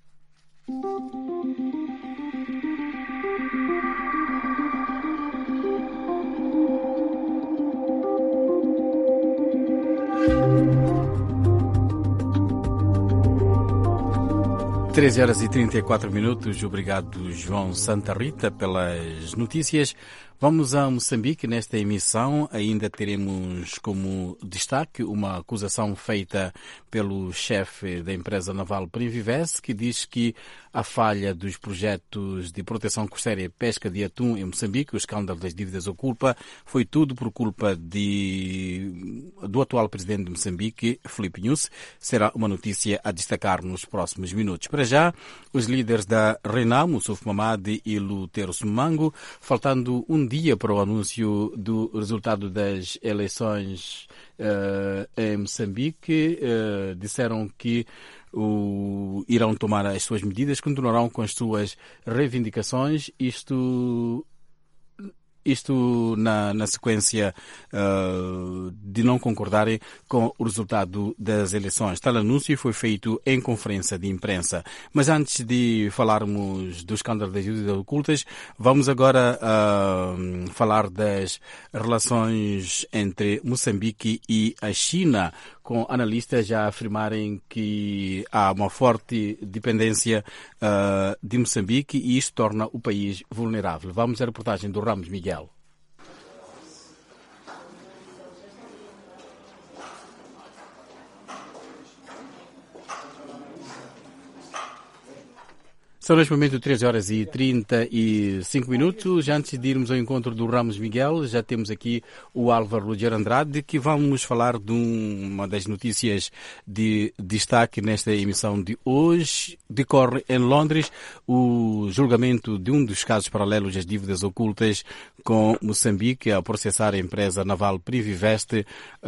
Treze horas e 34 minutos. Obrigado, João Santa Rita, pelas notícias. Vamos a Moçambique. Nesta emissão ainda teremos como destaque uma acusação feita pelo chefe da empresa naval Primvivest, que diz que a falha dos projetos de proteção costeira e pesca de atum em Moçambique, o escândalo das dívidas ou culpa, foi tudo por culpa do atual presidente de Moçambique, Filipe Nyusi. Será uma notícia a destacar nos próximos minutos. Para já, os líderes da Renamo, Suf Mamadi e Lutero Sumango, faltando um dia para o anúncio do resultado das eleições em Moçambique, disseram que irão tomar as suas medidas, continuarão com as suas reivindicações, isto na sequência de não concordarem com o resultado das eleições. Tal anúncio foi feito em conferência de imprensa. Mas antes de falarmos do escândalo das dívidas ocultas, vamos agora falar das relações entre Moçambique e a China, com analistas já afirmarem que há uma forte dependência de Moçambique e isso torna o país vulnerável. Vamos à reportagem do Ramos Miguel. São neste momento 13 horas e 35 minutos. Antes de irmos ao encontro do Ramos Miguel, já temos aqui o Álvaro Rogério Andrade, que vamos falar de uma das notícias de destaque nesta emissão de hoje. Decorre em Londres o julgamento de um dos casos paralelos das dívidas ocultas com Moçambique, a processar a empresa naval Primvivest,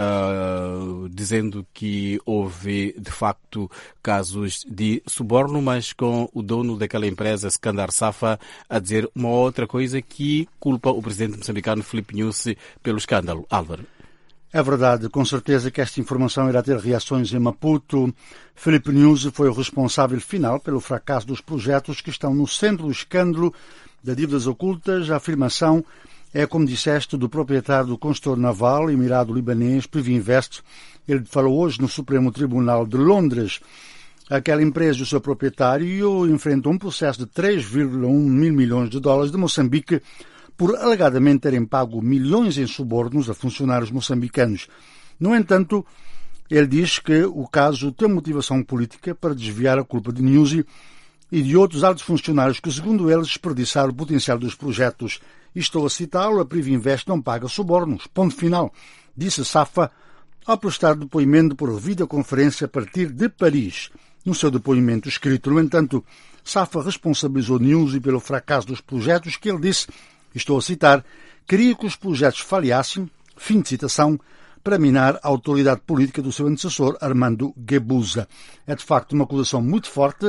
dizendo que houve, de facto, casos de suborno, mas com o dono daquela empresa, Skandar Safa, a dizer uma outra coisa, que culpa o presidente moçambicano Filipe Nyusi pelo escândalo. Álvaro. É verdade, com certeza que esta informação irá ter reações em Maputo. Filipe Nyusi foi o responsável final pelo fracasso dos projetos que estão no centro do escândalo de dívidas ocultas. A afirmação é, como disseste, do proprietário do construtor naval emirado libanês Primvivest. Ele falou hoje no Supremo Tribunal de Londres. Aquela empresa e o seu proprietário enfrentam um processo de 3,1 mil milhões de dólares de Moçambique por alegadamente terem pago milhões em subornos a funcionários moçambicanos. No entanto, ele diz que o caso tem motivação política para desviar a culpa de Nyusi e de outros altos funcionários que, segundo eles, desperdiçaram o potencial dos projetos. E estou a citá-lo: a Primvivest não paga subornos. Ponto final, disse Safa ao prestar depoimento por videoconferência a partir de Paris. No seu depoimento escrito, no entanto, Safa responsabilizou Nyusi pelo fracasso dos projetos que ele disse, estou a citar, queria que os projetos falhassem, fim de citação, para minar a autoridade política do seu antecessor, Armando Guebuza. É de facto uma acusação muito forte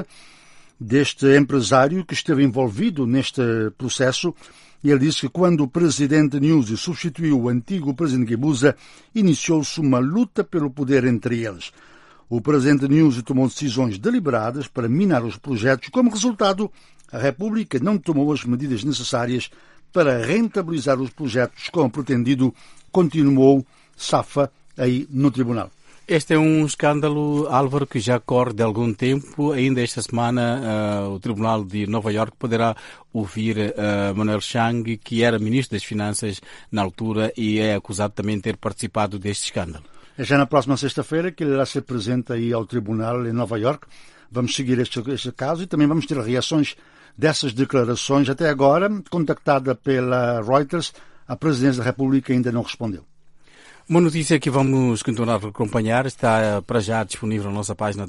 deste empresário que esteve envolvido neste processo. E ele disse que quando o presidente Nyusi substituiu o antigo presidente Guebuza, iniciou-se uma luta pelo poder entre eles. O presidente Nyusi tomou decisões deliberadas para minar os projetos. Como resultado, a República não tomou as medidas necessárias para rentabilizar os projetos como pretendido, continuou Safa aí no tribunal. Este é um escândalo, Álvaro, que já corre de algum tempo. Ainda esta semana o Tribunal de Nova Iorque poderá ouvir Manuel Chang, que era Ministro das Finanças na altura e é acusado também de ter participado deste escândalo. É já na próxima sexta-feira que ele irá ser presente aí ao Tribunal em Nova Iorque. Vamos seguir este caso e também vamos ter reações dessas declarações. Até agora, contactada pela Reuters, a Presidência da República ainda não respondeu. Uma notícia que vamos continuar a acompanhar está para já disponível na nossa página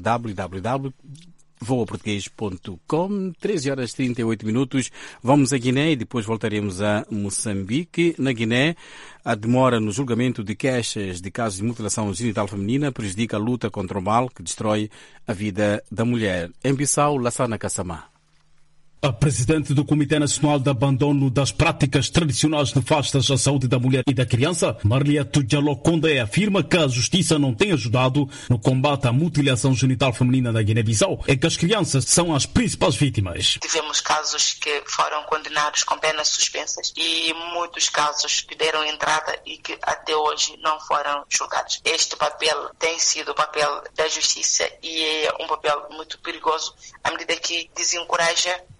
www.voaportugues.com. 13 horas e 38 minutos. Vamos a Guiné e depois voltaremos a Moçambique. Na Guiné, a demora no julgamento de queixas de casos de mutilação genital feminina prejudica a luta contra o mal que destrói a vida da mulher. Em Bissau, Lassana Kassamá. A presidente do Comitê Nacional de Abandono das Práticas Tradicionais Nefastas à Saúde da Mulher e da Criança, Marliatou Diallo Condé, afirma que a justiça não tem ajudado no combate à mutilação genital feminina na Guiné-Bissau e que as crianças são as principais vítimas. Tivemos casos que foram condenados com penas suspensas e muitos casos que deram entrada e que até hoje não foram julgados. Este papel tem sido o papel da justiça e é um papel muito perigoso à medida que desencoraja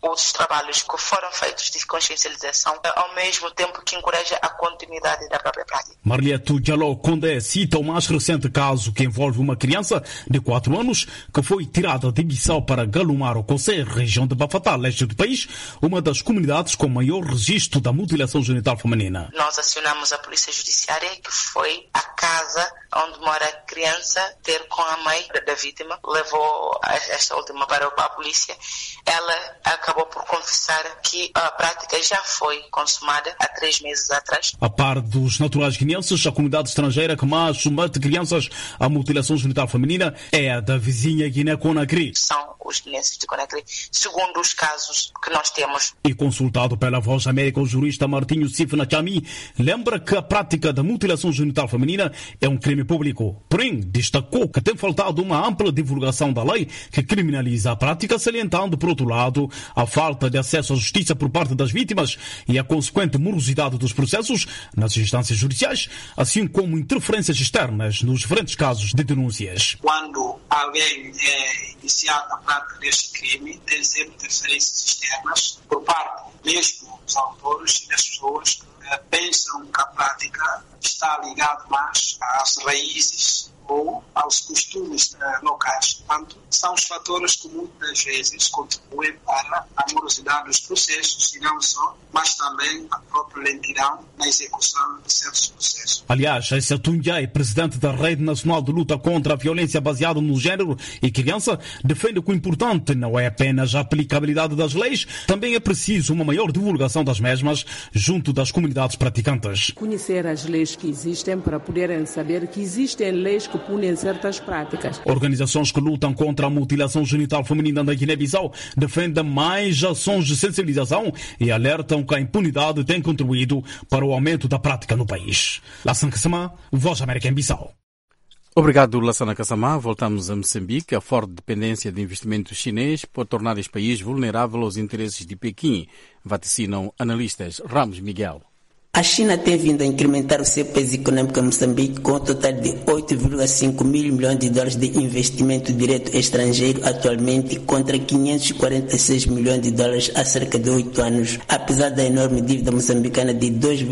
os trabalhos que foram feitos de consciencialização, ao mesmo tempo que encoraja a continuidade da própria prática. Marlia Tudjalo Condé cita o mais recente caso que envolve uma criança de 4 anos que foi tirada de Bissau para Galumar, Ococé, região de Bafatá, leste do país, uma das comunidades com maior registro da mutilação genital feminina. Nós acionamos a polícia judiciária, que foi à casa onde mora a criança ter com a mãe da vítima, levou esta última para a polícia. Ela acabou por confessar que a prática já foi consumada há 3 meses atrás. A par dos naturais guineenses, a comunidade estrangeira que mais submete crianças à mutilação genital feminina é a da vizinha Guiné-Conakry. São os guineenses de Conakry, segundo os casos que nós temos. E consultado pela Voz da América, o jurista Martinho Sifna Chami lembra que a prática da mutilação genital feminina é um crime público. Porém, destacou que tem faltado uma ampla divulgação da lei que criminaliza a prática, salientando, por outro lado, a falta de acesso à justiça por parte das vítimas e a consequente morosidade dos processos nas instâncias judiciais, assim como interferências externas nos diferentes casos de denúncias. Quando alguém é iniciado na prática deste crime, tem sempre interferências externas por parte mesmo dos autores e das pessoas que pensam que a prática está ligada mais às raízes ou aos costumes locais. Portanto, são os fatores que muitas vezes contribuem para a morosidade dos processos, e não só, mas também a própria lentidão na execução de certos processos. Aliás, Aissa Tunjai, presidente da Rede Nacional de Luta contra a Violência Baseada no Género e Criança, defende que o importante não é apenas a aplicabilidade das leis, também é preciso uma maior divulgação das mesmas junto das comunidades praticantes. Conhecer as leis que existem para poderem saber que existem leis que punem certas práticas. Organizações que lutam contra a mutilação genital feminina na Guiné-Bissau defendem mais ações de sensibilização e alertam que a impunidade tem contribuído para o aumento da prática no país. Lassana Kassamá, Voz da América em Bissau. Obrigado, Lassana Kassamá. Voltamos a Moçambique. A forte dependência de investimento chinês pode tornar este país vulnerável aos interesses de Pequim, vaticinam analistas. Ramos Miguel. A China tem vindo a incrementar o seu peso econômico em Moçambique com um total de 8,5 mil milhões de dólares de investimento direto estrangeiro atualmente contra 546 milhões de dólares há cerca de 8 anos. Apesar da enorme dívida moçambicana de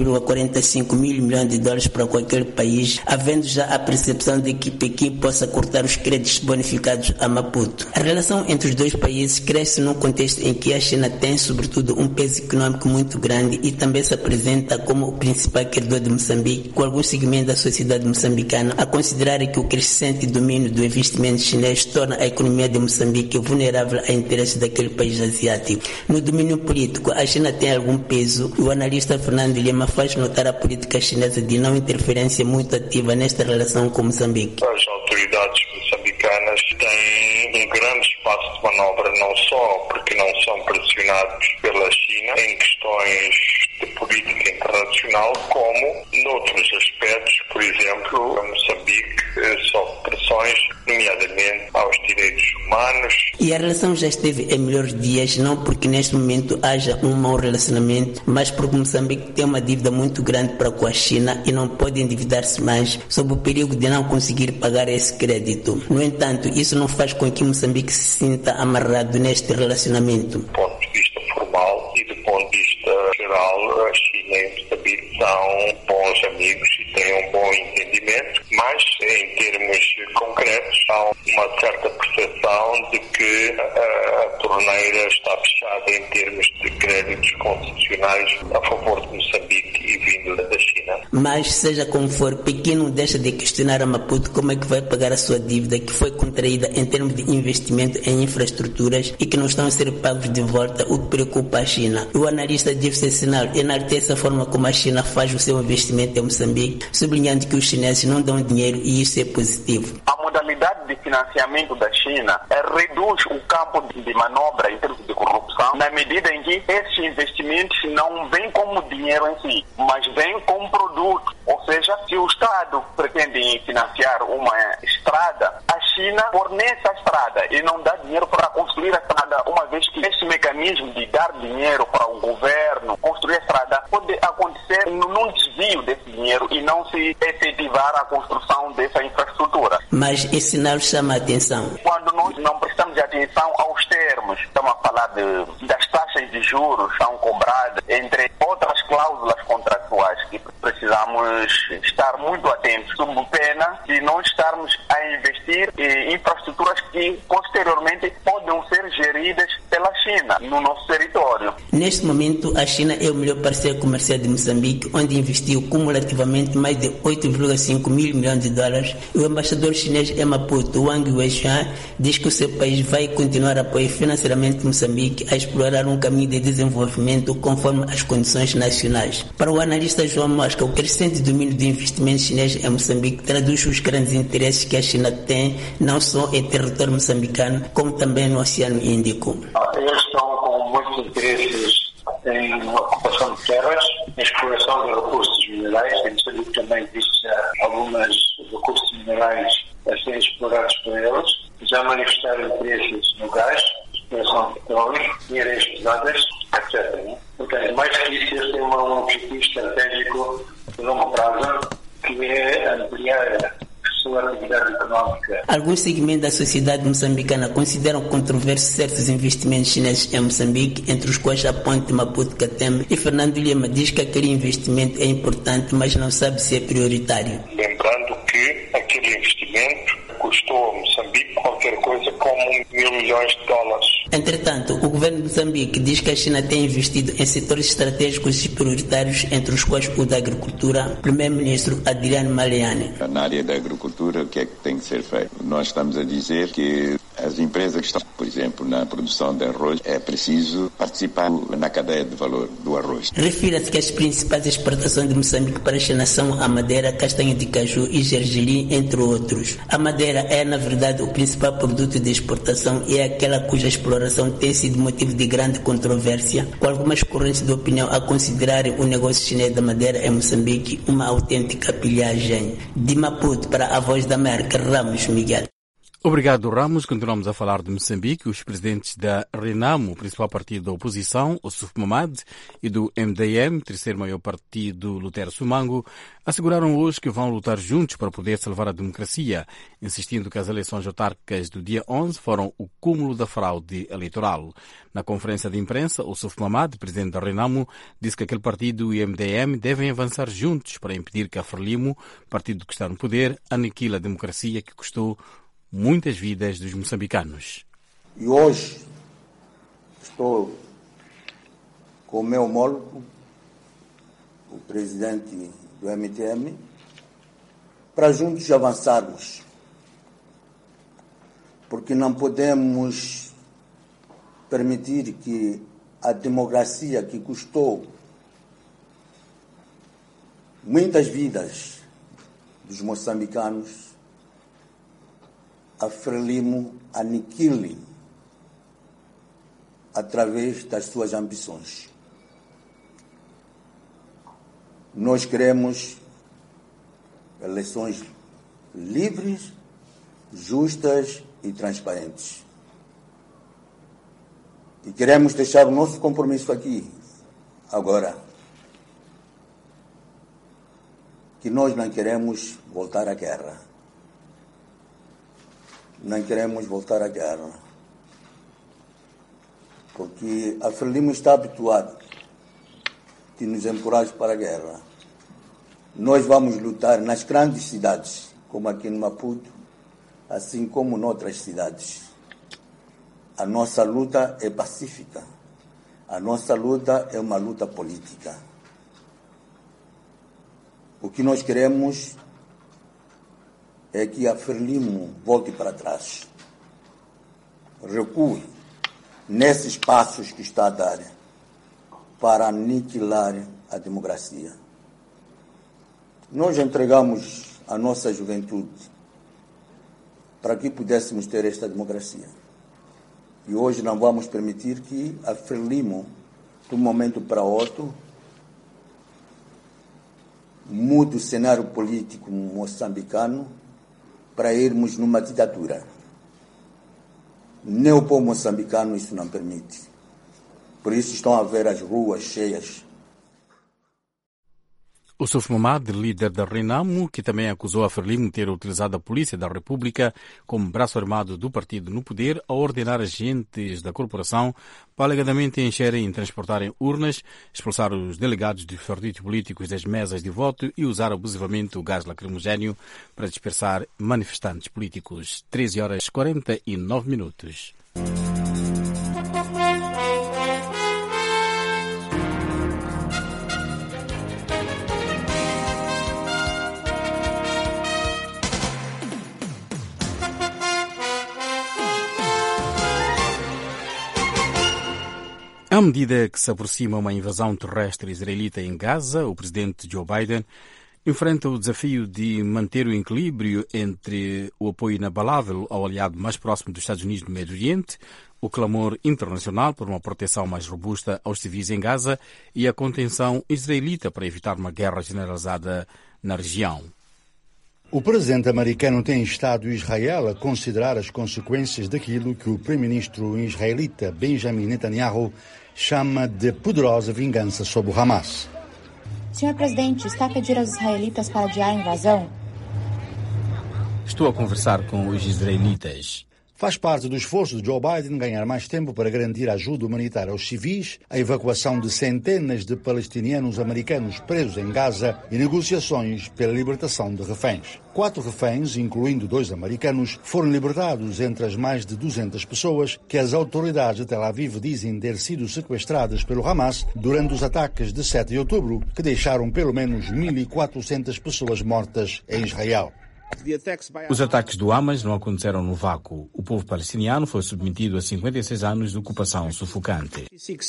2,45 mil milhões de dólares para qualquer país, havendo já a percepção de que Pequim possa cortar os créditos bonificados a Maputo. A relação entre os dois países cresce num contexto em que a China tem, sobretudo, um peso econômico muito grande e também se apresenta como o principal credor de Moçambique, com alguns segmentos da sociedade moçambicana a considerar que o crescente domínio do investimento chinês torna a economia de Moçambique vulnerável a interesses daquele país asiático. No domínio político, a China tem algum peso e o analista Fernando Lima faz notar a política chinesa de não interferência muito ativa nesta relação com Moçambique. As autoridades moçambicanas têm um grande espaço de manobra, não só porque não são pressionados pela China em questões de política internacional, como noutros aspectos, por exemplo, a Moçambique sofre pressões, nomeadamente aos direitos humanos. E a relação já esteve em melhores dias, não porque neste momento haja um mau relacionamento, mas porque Moçambique tem uma dívida muito grande para com a China e não pode endividar-se mais, sob o perigo de não conseguir pagar esse crédito. No entanto, isso não faz com que Moçambique se sinta amarrado neste relacionamento. Do ponto de vista formal e do ponto de vista geral, a China e Moçambique são bons amigos e têm um bom entendimento, mas em termos concretos há uma certa percepção de que a torneira está fechada em termos de créditos concessionais a favor de Moçambique e vindo da China. Mas, seja como for, Pequim não deixa de questionar a Maputo como é que vai pagar a sua dívida que foi contraída em termos de investimento em infraestruturas e que não estão a ser pagos de volta, o que preocupa a China. O analista Jefferson Sinal enaltece a forma como a China faz o seu investimento em Moçambique, sublinhando que os chineses não dão dinheiro e isso é positivo. A modalidade de financiamento da China reduz o campo de manobra em termos de corrupção, na medida em que esses investimentos não vêm como dinheiro em si, mas vêm como produto. Ou seja, se o Estado pretende financiar uma estrada, a China fornece a estrada e não dá dinheiro para construir a estrada, uma vez que esse mecanismo de dar dinheiro para o governo construir a estrada pode acontecer num desvio desse dinheiro e não se efetivar a construção dessa infraestrutura. Mas esse sinal chama a atenção. Quando nós não prestamos chamamos a atenção aos termos. Estamos a falar das taxas de juros que são cobradas, entre outras cláusulas contratuais que precisamos estar muito atentos, sob pena de não estarmos a investir em infraestruturas que posteriormente podem ser geridas pela China no nosso território. Neste momento, a China é o melhor parceiro comercial de Moçambique, onde investiu cumulativamente mais de 8,5 mil milhões de dólares. E o embaixador chinês em Maputo, Wang Weishan, diz que o seu país vai continuar a apoiar financeiramente Moçambique a explorar um caminho de desenvolvimento conforme as condições nacionais. Para o analista João Mosca, o crescente domínio do investimento chinês em Moçambique traduz os grandes interesses que a China tem, não só em território moçambicano, como também no Oceano Índico. Eles estão com muitos interesses em ocupação de terras, em exploração de recursos minerais. Em Moçambique também existe alguns recursos minerais a serem explorados por eles. Já manifestaram interesses no gás, exploração de petróleo, minérias pesadas, etc. Portanto, mais que isso, eles têm um objetivo estratégico de longo prazo, que é ampliar sua atividade económica. Alguns segmentos da sociedade moçambicana consideram controversos certos investimentos chineses em Moçambique, entre os quais a ponte Maputo-Catembe, e Fernando Lima diz que aquele investimento é importante, mas não sabe se é prioritário. Lembrando que aquele investimento custou a Moçambique qualquer coisa como $1.000 milhões. Entretanto, o governo de Moçambique diz que a China tem investido em setores estratégicos e prioritários, entre os quais o da agricultura. Primeiro-ministro Adriano Maliani. Na área da agricultura, o que é que tem que ser feito? Nós estamos a dizer que as empresas que estão, por exemplo, na produção de arroz, é preciso participar na cadeia de valor do arroz. Refira-se que as principais exportações de Moçambique para a China são a madeira, castanha de caju e gergelim, entre outros. A madeira é, na verdade, o principal produto de exportação e é aquela cuja exploração tem sido motivo de grande controvérsia, com algumas correntes de opinião a considerarem o negócio chinês da madeira em Moçambique uma autêntica pilhagem. De Maputo para a Voz da América, Ramos Miguel. Obrigado, Ramos. Continuamos a falar de Moçambique. Os presidentes da RENAMO, o principal partido da oposição, o SUFMAMAD, e do MDM, terceiro maior partido, Lutero Sumango, asseguraram hoje que vão lutar juntos para poder salvar a democracia, insistindo que as eleições autárquicas do dia 11 foram o cúmulo da fraude eleitoral. Na conferência de imprensa, o SUFMAMAD, presidente da RENAMO, disse que aquele partido e o MDM devem avançar juntos para impedir que a Frelimo, partido que está no poder, aniquile a democracia que custou muitas vidas dos moçambicanos. E hoje estou com o meu homólogo, o presidente do MTM, para juntos avançarmos, porque não podemos permitir que a democracia que custou muitas vidas dos moçambicanos, a Frelimo aniquile através das suas ambições. Nós queremos eleições livres, justas e transparentes. E queremos deixar o nosso compromisso aqui, agora, que nós não queremos voltar à guerra. Não queremos voltar à guerra, porque a Frelimo está habituada de nos empurrar para a guerra. Nós vamos lutar nas grandes cidades, como aqui no Maputo, assim como em outras cidades. A nossa luta é pacífica. A nossa luta é uma luta política. O que nós queremos é que a Frelimo volte para trás, recue nesses passos que está a dar para aniquilar a democracia. Nós entregamos a nossa juventude para que pudéssemos ter esta democracia. E hoje não vamos permitir que a Frelimo, de um momento para outro, mude o cenário político moçambicano para irmos numa ditadura. Nem o povo moçambicano isso não permite. Por isso estão a ver as ruas cheias. O Souf Mamad, líder da Renamo, que também acusou a Frelimo de ter utilizado a Polícia da República como braço armado do partido no poder a ordenar agentes da corporação para alegadamente encherem e transportarem urnas, expulsar os delegados dos partidos políticos das mesas de voto e usar abusivamente o gás lacrimogéneo para dispersar manifestantes políticos. 13h49. À medida que se aproxima uma invasão terrestre israelita em Gaza, o presidente Joe Biden enfrenta o desafio de manter o equilíbrio entre o apoio inabalável ao aliado mais próximo dos Estados Unidos no Médio Oriente, o clamor internacional por uma proteção mais robusta aos civis em Gaza e a contenção israelita para evitar uma guerra generalizada na região. O presidente americano tem estado em Israel a considerar as consequências daquilo que o primeiro-ministro israelita Benjamin Netanyahu chama de poderosa vingança sobre o Hamas. Senhor presidente, está a pedir aos israelitas para adiar a invasão? Estou a conversar com os israelitas. Faz parte do esforço de Joe Biden ganhar mais tempo para garantir ajuda humanitária aos civis, a evacuação de centenas de palestinianos americanos presos em Gaza e negociações pela libertação de reféns. 4 reféns, incluindo 2 americanos, foram libertados entre as mais de 200 pessoas que as autoridades de Tel Aviv dizem ter sido sequestradas pelo Hamas durante os ataques de 7 de outubro, que deixaram pelo menos 1.400 pessoas mortas em Israel. Os ataques do Hamas não aconteceram no vácuo. O povo palestiniano foi submetido a 56 anos de ocupação sufocante.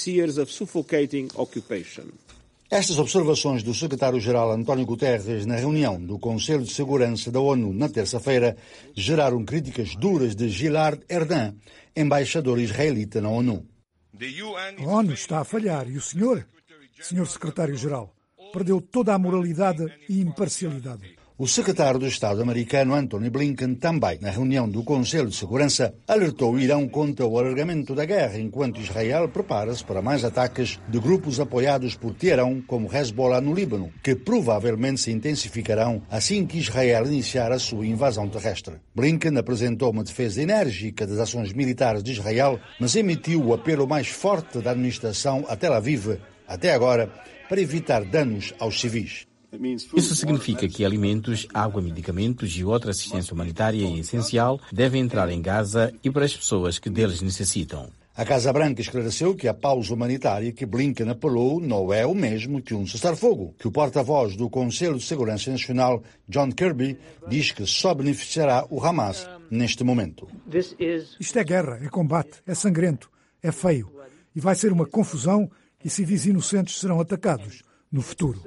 Estas observações do secretário-geral António Guterres na reunião do Conselho de Segurança da ONU na terça-feira geraram críticas duras de Gilad Erdan, embaixador israelita na ONU. A ONU está a falhar e o senhor secretário-geral, perdeu toda a moralidade e imparcialidade. O secretário de Estado americano Antony Blinken, também na reunião do Conselho de Segurança, alertou o Irão contra o alargamento da guerra, enquanto Israel prepara-se para mais ataques de grupos apoiados por Teherão, como Hezbollah no Líbano, que provavelmente se intensificarão assim que Israel iniciar a sua invasão terrestre. Blinken apresentou uma defesa enérgica das ações militares de Israel, mas emitiu o apelo mais forte da administração a Tel Aviv, até agora, para evitar danos aos civis. Isso significa que alimentos, água, medicamentos e outra assistência humanitária essencial devem entrar em Gaza e para as pessoas que deles necessitam. A Casa Branca esclareceu que a pausa humanitária que Blinken apelou não é o mesmo que um cessar-fogo, que o porta-voz do Conselho de Segurança Nacional, John Kirby, diz que só beneficiará o Hamas neste momento. Isto é guerra, é combate, é sangrento, é feio e vai ser uma confusão e civis inocentes serão atacados no futuro.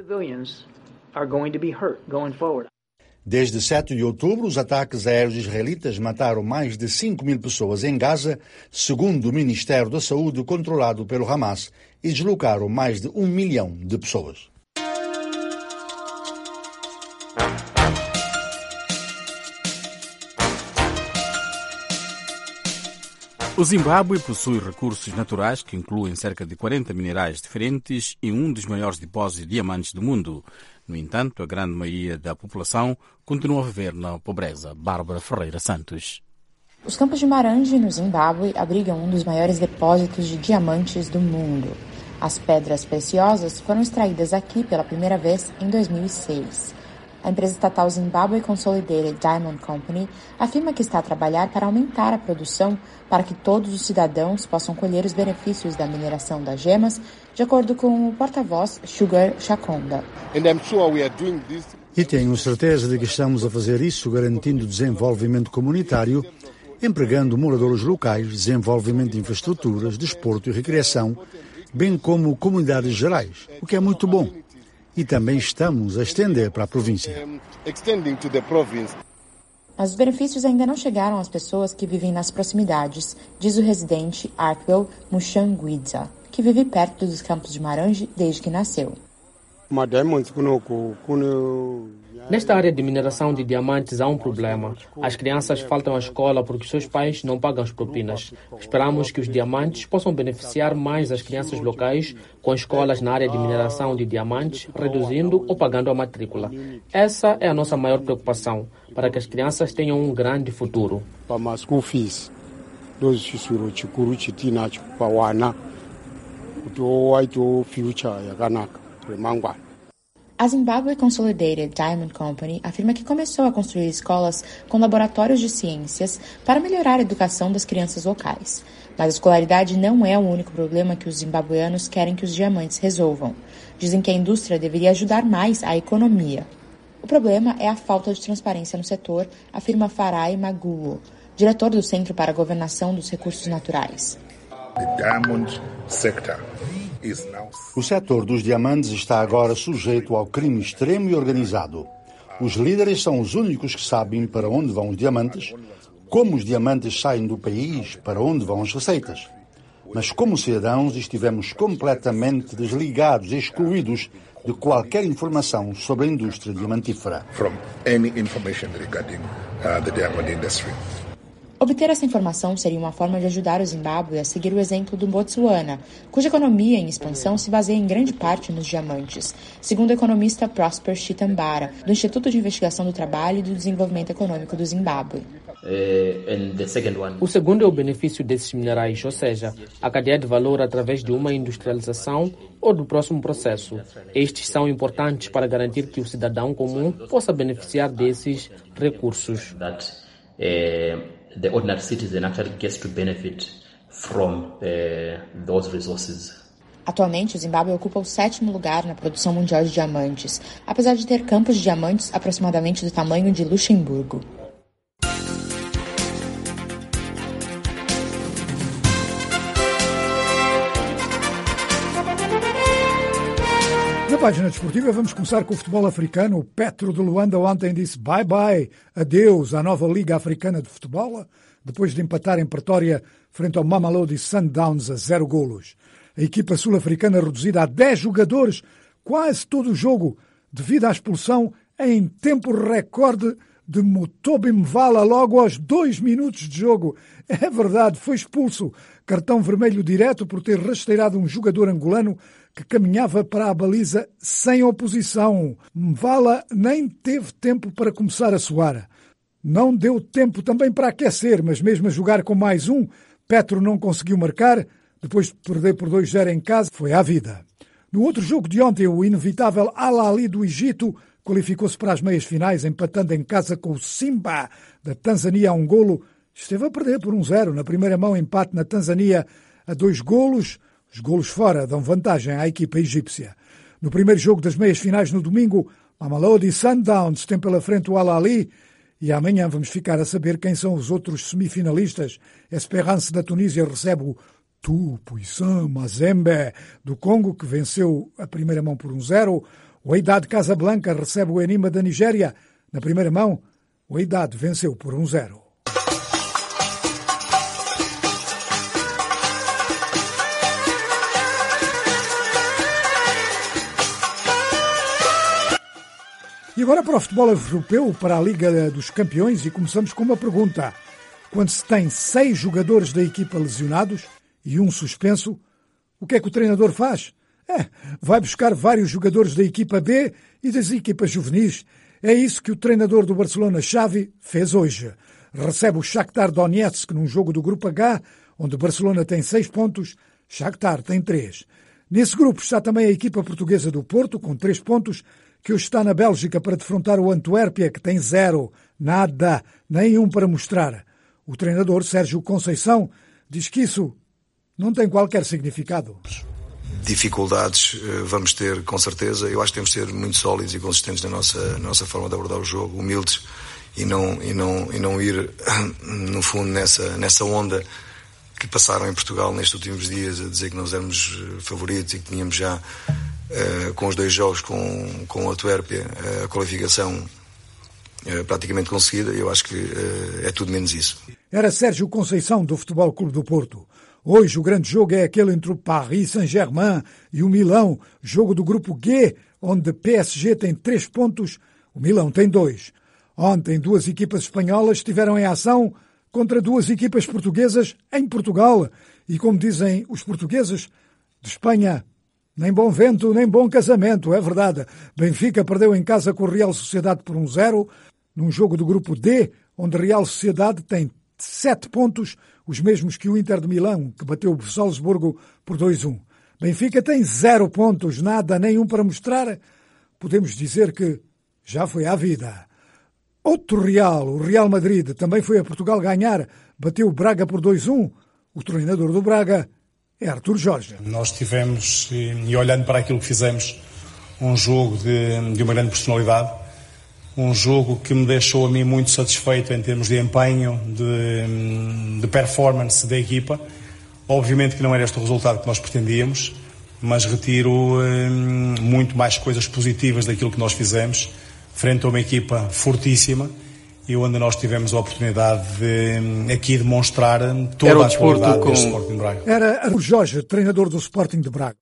Desde 7 de outubro, os ataques aéreos israelitas mataram mais de 5.000 pessoas em Gaza, segundo o Ministério da Saúde controlado pelo Hamas, e deslocaram mais de 1 milhão de pessoas. O Zimbábue possui recursos naturais que incluem cerca de 40 minerais diferentes e um dos maiores depósitos de diamantes do mundo. No entanto, a grande maioria da população continua a viver na pobreza. Bárbara Ferreira Santos. Os campos de Maranje, no Zimbábue, abrigam um dos maiores depósitos de diamantes do mundo. As pedras preciosas foram extraídas aqui pela primeira vez em 2006. A empresa estatal Zimbabwe Consolidated Diamond Company afirma que está a trabalhar para aumentar a produção para que todos os cidadãos possam colher os benefícios da mineração das gemas, de acordo com o porta-voz Sugar Shakonda. E tenho certeza de que estamos a fazer isso garantindo desenvolvimento comunitário, empregando moradores locais, desenvolvimento de infraestruturas, desporto e recreação, bem como comunidades gerais, o que é muito bom. E também estamos a estender para a província. Mas os benefícios ainda não chegaram às pessoas que vivem nas proximidades, diz o residente Arkwell Mushangwidza, que vive perto dos campos de Maranje desde que nasceu. Nesta área de mineração de diamantes há um problema. As crianças faltam à escola porque seus pais não pagam as propinas. Esperamos que os diamantes possam beneficiar mais as crianças locais com escolas na área de mineração de diamantes, reduzindo ou pagando a matrícula. Essa é a nossa maior preocupação, para que as crianças tenham um grande futuro. A Zimbabwe Consolidated Diamond Company afirma que começou a construir escolas com laboratórios de ciências para melhorar a educação das crianças locais. Mas a escolaridade não é o único problema que os zimbabueanos querem que os diamantes resolvam. Dizem que a indústria deveria ajudar mais a economia. O problema é a falta de transparência no setor, afirma Farai Maguwo, diretor do Centro para a Governação dos Recursos Naturais. O setor dos diamantes está agora sujeito ao crime extremo e organizado. Os líderes são os únicos que sabem para onde vão os diamantes, como os diamantes saem do país, para onde vão as receitas. Mas como cidadãos estivemos completamente desligados e excluídos de qualquer informação sobre a indústria diamantífera. Obter essa informação seria uma forma de ajudar o Zimbábue a seguir o exemplo do Botsuana, cuja economia em expansão se baseia em grande parte nos diamantes, segundo o economista Prosper Chitambara, do Instituto de Investigação do Trabalho e do Desenvolvimento Econômico do Zimbábue. O segundo é o benefício desses minerais, ou seja, a cadeia de valor através de uma industrialização ou do próximo processo. Estes são importantes para garantir que o cidadão comum possa beneficiar desses recursos. The ordinary citizen actually gets to benefit from those resources. Atualmente, o Zimbábue ocupa o 7º lugar na produção mundial de diamantes, apesar de ter campos de diamantes aproximadamente do tamanho de Luxemburgo. Na página desportiva vamos começar com o futebol africano. O Petro de Luanda ontem disse bye-bye, adeus à nova Liga Africana de Futebol, depois de empatar em Pretória frente ao Mamelodi Sundowns a 0 golos. A equipa sul-africana reduzida a 10 jogadores, quase todo o jogo, devido à expulsão em tempo recorde de Mutobi Mvala logo aos 2 minutos de jogo. É verdade, foi expulso. Cartão vermelho direto por ter rasteirado um jogador angolano que caminhava para a baliza sem oposição. Mvala nem teve tempo para começar a suar. Não deu tempo também para aquecer, mas mesmo a jogar com mais um, Petro não conseguiu marcar. Depois de perder por 2-0 em casa, foi à vida. No outro jogo de ontem, o inevitável Al Ahly do Egito qualificou-se para as meias finais, empatando em casa com o Simba da Tanzânia a 1 golo. Esteve a perder por 1-0. Na primeira mão, empate na Tanzânia a 2 golos. Os golos fora dão vantagem à equipa egípcia. No primeiro jogo das meias finais no domingo, Mamelodi Sundowns tem pela frente o Al Ahly e amanhã vamos ficar a saber quem são os outros semifinalistas. Esperance da Tunísia recebe o Tupuisan Mazembe do Congo, que venceu a primeira mão por 1-0. O Wydad Casablanca recebe o Enima da Nigéria. Na primeira mão, o Wydad venceu por 1-0. E agora para o futebol europeu, para a Liga dos Campeões, e começamos com uma pergunta. Quando se tem 6 jogadores da equipa lesionados e um suspenso, o que é que o treinador faz? Vai buscar vários jogadores da equipa B e das equipas juvenis. É isso que o treinador do Barcelona, Xavi, fez hoje. Recebe o Shakhtar Donetsk num jogo do Grupo H, onde o Barcelona tem 6 pontos, Shakhtar tem 3. Nesse grupo está também a equipa portuguesa do Porto, com 3 pontos, que hoje está na Bélgica para defrontar o Antuérpia, que tem 0. Nada, nenhum para mostrar. O treinador, Sérgio Conceição, diz que isso não tem qualquer significado. Dificuldades vamos ter, com certeza. Eu acho que temos de ser muito sólidos e consistentes na nossa forma de abordar o jogo, humildes, e não ir, no fundo, nessa onda que passaram em Portugal nestes últimos dias, a dizer que nós éramos favoritos e que tínhamos já, com os 2 jogos com o Antuérpia, a qualificação praticamente conseguida. Eu acho que é tudo menos isso. Era Sérgio Conceição, do Futebol Clube do Porto. Hoje o grande jogo é aquele entre o Paris Saint-Germain e o Milão, jogo do grupo G, onde PSG tem 3 pontos, o Milão tem 2. Ontem, 2 equipas espanholas estiveram em ação contra 2 equipas portuguesas em Portugal. E como dizem os portugueses, de Espanha, nem bom vento, nem bom casamento, é verdade. Benfica perdeu em casa com o Real Sociedade por 1-0, num jogo do grupo D, onde a Real Sociedade tem 7 pontos, os mesmos que o Inter de Milão, que bateu o Salzburgo por 2-1. Benfica tem 0 pontos, nada, nenhum para mostrar. Podemos dizer que já foi à vida. Outro Real, o Real Madrid, também foi a Portugal ganhar, bateu o Braga por 2-1. O treinador do Braga é Artur Jorge. Nós tivemos, e olhando para aquilo que fizemos, um jogo de uma grande personalidade, um jogo que me deixou a mim muito satisfeito em termos de empenho, de performance da equipa. Obviamente que não era este o resultado que nós pretendíamos, mas retiro muito mais coisas positivas daquilo que nós fizemos, frente a uma equipa fortíssima, e onde nós tivemos a oportunidade de aqui demonstrar toda a qualidade deste Sporting de Braga. Era o Jorge, treinador do Sporting de Braga.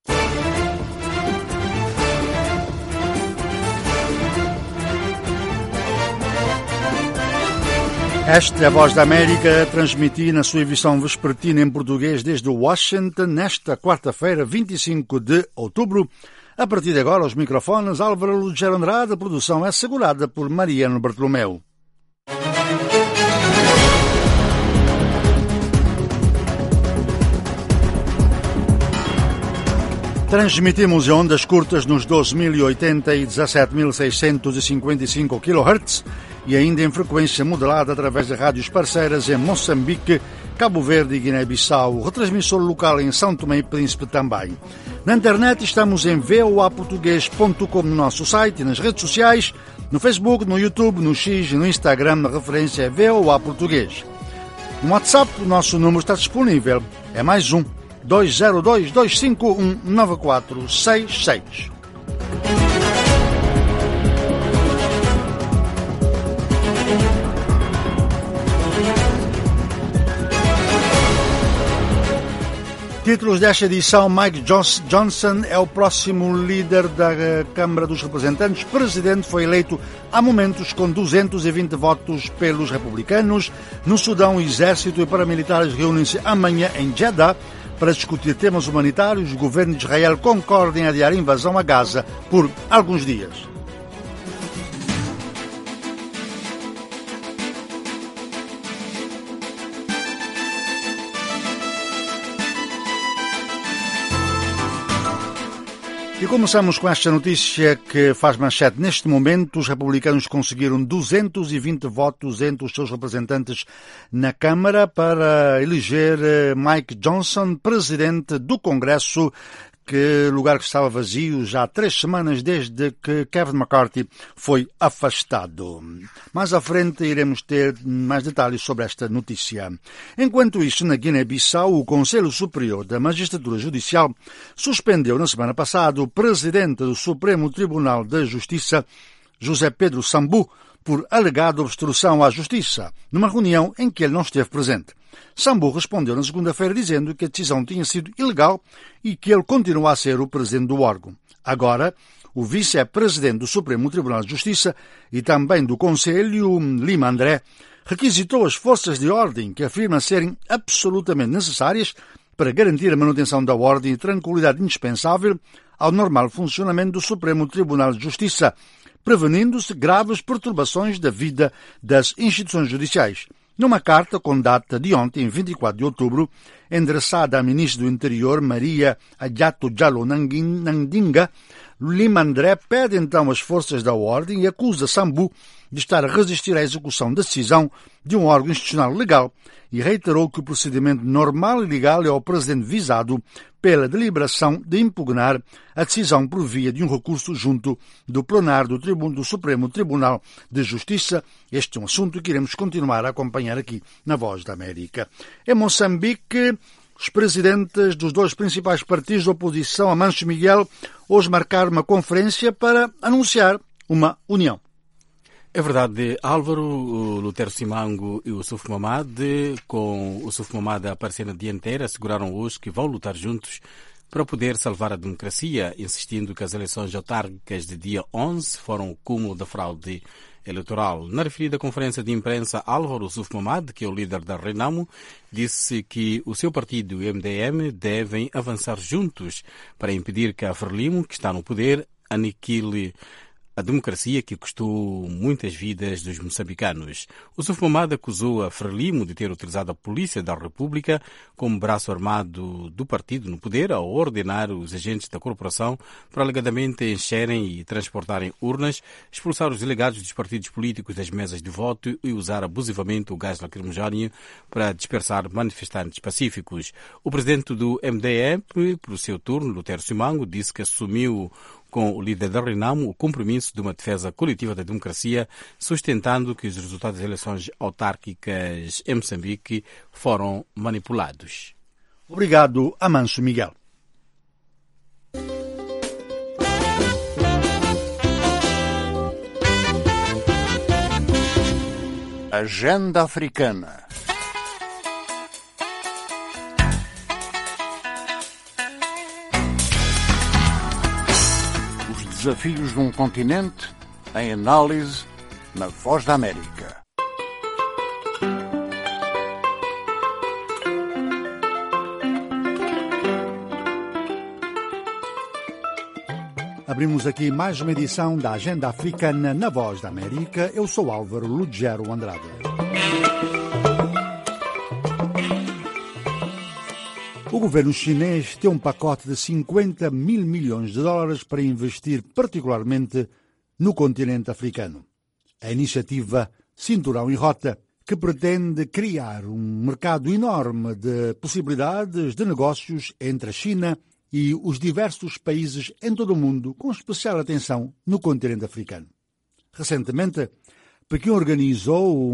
Esta é a Voz da América, transmitida na sua edição vespertina em português desde Washington, nesta quarta-feira, 25 de outubro. A partir de agora, os microfones, Álvaro Lugero Andrade, a produção é assegurada por Mariano Bartolomeu. Transmitimos em ondas curtas nos 12.080 e 17.655 kHz e ainda em frequência modulada através de rádios parceiras em Moçambique, Cabo Verde e Guiné-Bissau, retransmissor local em São Tomé e Príncipe também. Na internet estamos em voaportugues.com no nosso site e nas redes sociais, no Facebook, no YouTube, no X e no Instagram, a referência é VOA Português. No WhatsApp, o nosso número está disponível, é mais 202-251-9466. Títulos desta edição: Mike Johnson é o próximo líder da Câmara dos Representantes. O presidente foi eleito há momentos com 220 votos pelos republicanos. No Sudão, o exército e paramilitares reúnem-se amanhã em Jeddah para discutir temas humanitários. O governo de Israel concorda em adiar a invasão a Gaza por alguns dias. E começamos com esta notícia que faz manchete neste momento. Os republicanos conseguiram 220 votos entre os seus representantes na Câmara para eleger Mike Johnson, presidente do Congresso, que lugar que estava vazio já há 3 semanas desde que Kevin McCarthy foi afastado. Mais à frente iremos ter mais detalhes sobre esta notícia. Enquanto isso, na Guiné-Bissau, o Conselho Superior da Magistratura Judicial suspendeu na semana passada o presidente do Supremo Tribunal da Justiça, José Pedro Sambu, por alegada obstrução à justiça, numa reunião em que ele não esteve presente. Sambu respondeu na segunda-feira dizendo que a decisão tinha sido ilegal e que ele continua a ser o presidente do órgão. Agora, o vice-presidente do Supremo Tribunal de Justiça e também do Conselho, Lima André, requisitou as forças de ordem que afirma serem absolutamente necessárias para garantir a manutenção da ordem e tranquilidade indispensável ao normal funcionamento do Supremo Tribunal de Justiça, prevenindo-se graves perturbações da vida das instituições judiciais. Numa carta com data de ontem, 24 de outubro, endereçada à ministra do Interior, Maria Adjato Jallo Nandinga, Lima André pede então as forças da ordem e acusa Sambu de estar a resistir à execução da decisão de um órgão institucional legal e reiterou que o procedimento normal e legal é o presidente visado pela deliberação de impugnar a decisão por via de um recurso junto do plenário do Supremo Tribunal de Justiça. Este é um assunto que iremos continuar a acompanhar aqui na Voz da América. Em Moçambique, os presidentes dos 2 principais partidos da oposição, Amancio Miguel, hoje marcaram uma conferência para anunciar uma união. É verdade, Álvaro, o Lutero Simango e o Suf Mamad, com o Suf Mamad a aparecer na dianteira, asseguraram hoje que vão lutar juntos para poder salvar a democracia, insistindo que as eleições autárquicas de dia 11 foram o cúmulo da fraude eleitoral. Na referida conferência de imprensa, Álvaro Suf-Mamad, que é o líder da Renamo, disse que o seu partido e o MDM devem avançar juntos para impedir que a Frelimo, que está no poder, aniquile a democracia que custou muitas vidas dos moçambicanos. O Suf-Mamad acusou a Frelimo de ter utilizado a Polícia da República como braço armado do partido no poder ao ordenar os agentes da corporação para alegadamente encherem e transportarem urnas, expulsar os delegados dos partidos políticos das mesas de voto e usar abusivamente o gás lacrimogéneo para dispersar manifestantes pacíficos. O presidente do MDM, por seu turno, Lutero Simango, disse que assumiu com o líder da Renamo o compromisso de uma defesa coletiva da democracia, sustentando que os resultados das eleições autárquicas em Moçambique foram manipulados. Obrigado, Amanso Miguel. Agenda Africana. Desafios de um continente em análise na Voz da América. Abrimos aqui mais uma edição da Agenda Africana na Voz da América. Eu sou Álvaro Lugero Andrade. O governo chinês tem um pacote de 50 mil milhões de dólares para investir particularmente no continente africano. A iniciativa Cinturão e Rota, que pretende criar um mercado enorme de possibilidades de negócios entre a China e os diversos países em todo o mundo, com especial atenção no continente africano. Recentemente, Pequim organizou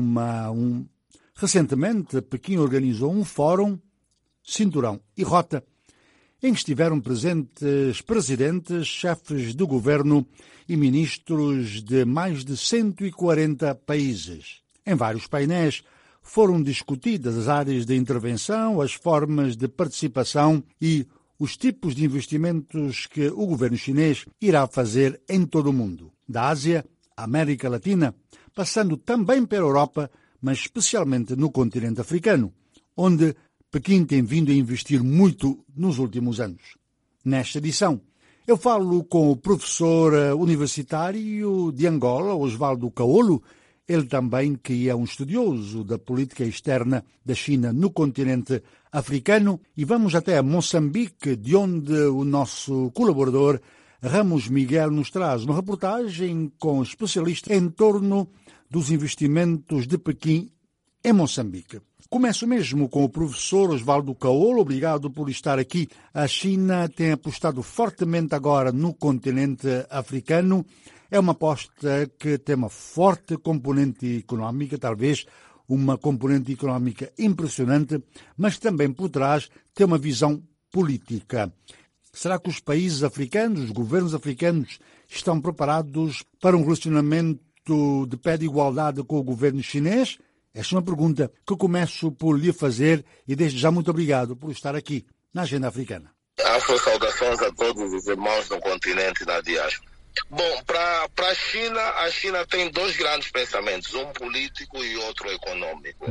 um fórum Cinturão e Rota, em que estiveram presentes presidentes, chefes do governo e ministros de mais de 140 países. Em vários painéis foram discutidas as áreas de intervenção, as formas de participação e os tipos de investimentos que o governo chinês irá fazer em todo o mundo, da Ásia à América Latina, passando também pela Europa, mas especialmente no continente africano, onde Pequim tem vindo a investir muito nos últimos anos. Nesta edição, eu falo com o professor universitário de Angola, Osvaldo Caolo, ele também que é um estudioso da política externa da China no continente africano, e vamos até a Moçambique, de onde o nosso colaborador Ramos Miguel nos traz uma reportagem com especialistas em torno dos investimentos de Pequim em Moçambique. Começo mesmo com o professor Osvaldo Caolo. Obrigado por estar aqui. A China tem apostado fortemente agora no continente africano. É uma aposta que tem uma forte componente económica, talvez uma componente económica impressionante, mas também por trás tem uma visão política. Será que os países africanos, os governos africanos, estão preparados para um relacionamento de pé de igualdade com o governo chinês? Esta é uma pergunta que começo por lhe fazer e desde já muito obrigado por estar aqui na Agenda Africana. Saudações a todos os irmãos no continente e na diáspora. Bom, para a China tem dois grandes pensamentos, um político e outro econômico.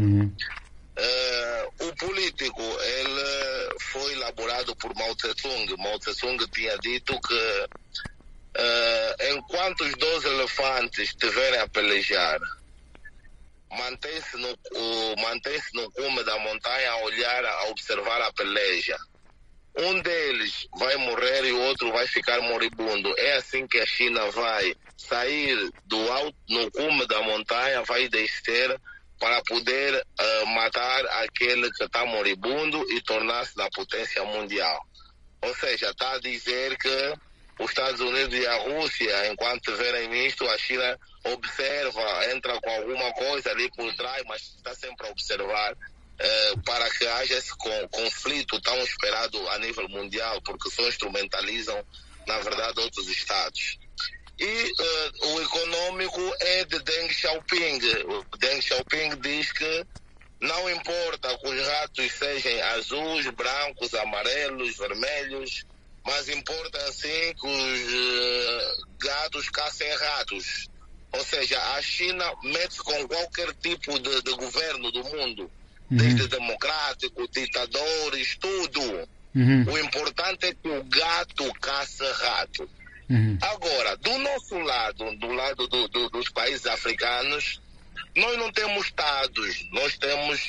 O político, ele foi elaborado por Mao Tse-tung. Mao Tse-tung tinha dito que enquanto os 12 elefantes estiverem a pelejar, mantém-se no cume da montanha a olhar, a observar a peleja. Um deles vai morrer e o outro vai ficar moribundo. É assim que a China vai sair do alto, no cume da montanha, vai descer para poder matar aquele que está moribundo e tornar-se na potência mundial. Ou seja, está a dizer que os Estados Unidos e a Rússia, enquanto verem isto, a China observa, entra com alguma coisa ali por trás, mas está sempre a observar para que haja esse conflito tão esperado a nível mundial, porque só instrumentalizam, na verdade, outros estados. E o econômico é de Deng Xiaoping. O Deng Xiaoping diz que não importa que os ratos sejam azuis, brancos, amarelos, vermelhos, mas importa assim que os gatos caçem ratos. Ou seja, a China mete com qualquer tipo de governo do mundo, desde democrático, ditadores, tudo. O importante é que o gato caça rato. Agora, do nosso lado, do lado dos países africanos, nós não temos estados, nós temos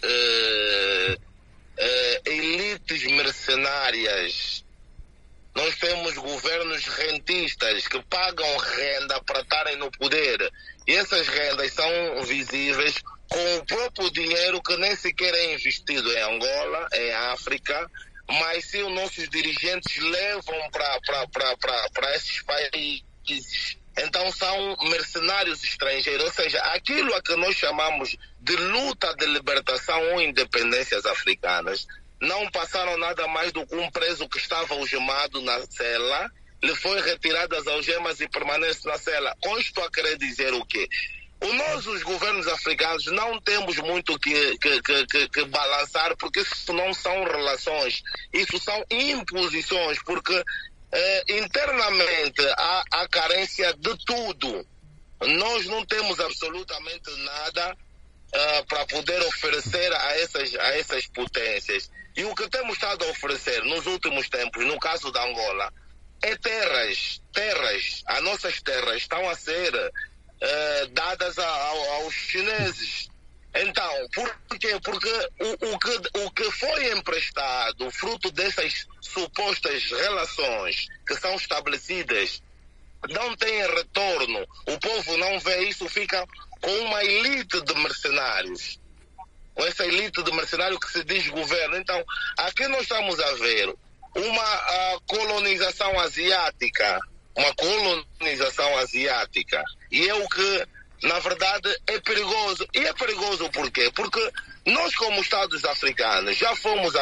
elites mercenárias. Nós temos governos rentistas que pagam renda para estarem no poder. E essas rendas são visíveis com o próprio dinheiro que nem sequer é investido em Angola, em África, mas se os nossos dirigentes levam para esses países. Então são mercenários estrangeiros, ou seja, aquilo a que nós chamamos de luta de libertação ou independências africanas, não passaram nada mais do que um preso que estava algemado na cela, lhe foi retirado as algemas e permanece na cela. Com isto a querer dizer o quê? Nós, os governos africanos, não temos muito que balançar, porque isso não são relações, isso são imposições, porque internamente há carência de tudo. Nós não temos absolutamente nada para poder oferecer a essas potências. E o que temos estado a oferecer nos últimos tempos, no caso da Angola, é terras. As nossas terras estão a ser dadas aos chineses. Então, por quê? Porque o que foi emprestado, fruto dessas supostas relações que são estabelecidas, não tem retorno. O povo não vê isso, fica com uma elite de mercenários. Com essa elite de mercenários que se diz governo. Então, aqui nós estamos a ver uma colonização asiática. E é o que, na verdade, é perigoso. E é perigoso por quê? Porque nós, como Estados africanos, já fomos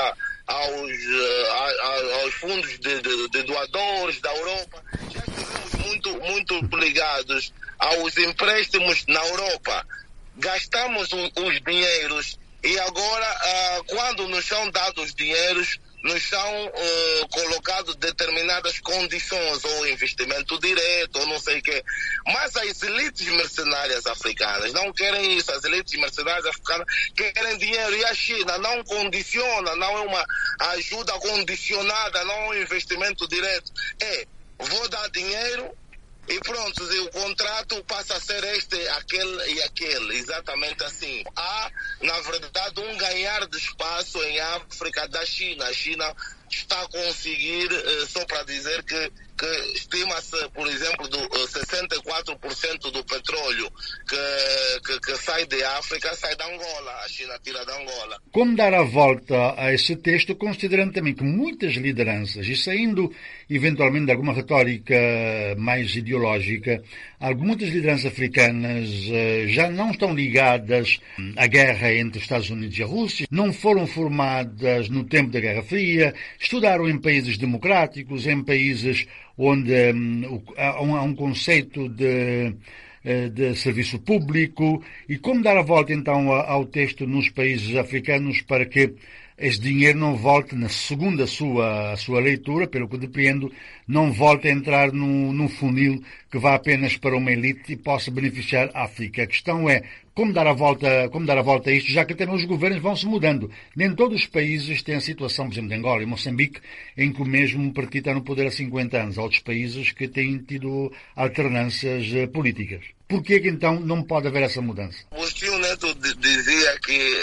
aos fundos de doadores da Europa, já estivemos muito ligados aos empréstimos na Europa. Gastamos os dinheiros e agora, quando nos são dados os dinheiros, nos são colocados determinadas condições, ou investimento direto, ou não sei o quê. Mas as elites mercenárias africanas não querem isso. As elites mercenárias africanas querem dinheiro. E a China não condiciona, não é uma ajuda condicionada, não é um investimento direto. Vou dar dinheiro e pronto, e o contrato passa a ser este, aquele e aquele, exatamente assim. Há, na verdade, um ganhar de espaço em África da China. A China está a conseguir, só para dizer que estima-se, por exemplo, 64% do petróleo que sai de África sai da Angola. A China tira da Angola. Como dar a volta a esse texto, considerando também que muitas lideranças, e saindo eventualmente de alguma retórica mais ideológica, muitas lideranças africanas já não estão ligadas à guerra entre os Estados Unidos e a Rússia, não foram formadas no tempo da Guerra Fria, estudaram em países democráticos, em países onde há um conceito de serviço público. E como dar a volta então ao texto nos países africanos para que esse dinheiro não volte, segundo a sua leitura, pelo que depreendo, não volte a entrar num funil que vá apenas para uma elite e possa beneficiar a África. A questão é como dar a volta a isto, já que também os governos vão se mudando. Nem todos os países têm a situação, por exemplo, de Angola e Moçambique, em que o mesmo partido está no poder há 50 anos. Há outros países que têm tido alternâncias políticas. Por que então não pode haver essa mudança? O tio Neto dizia que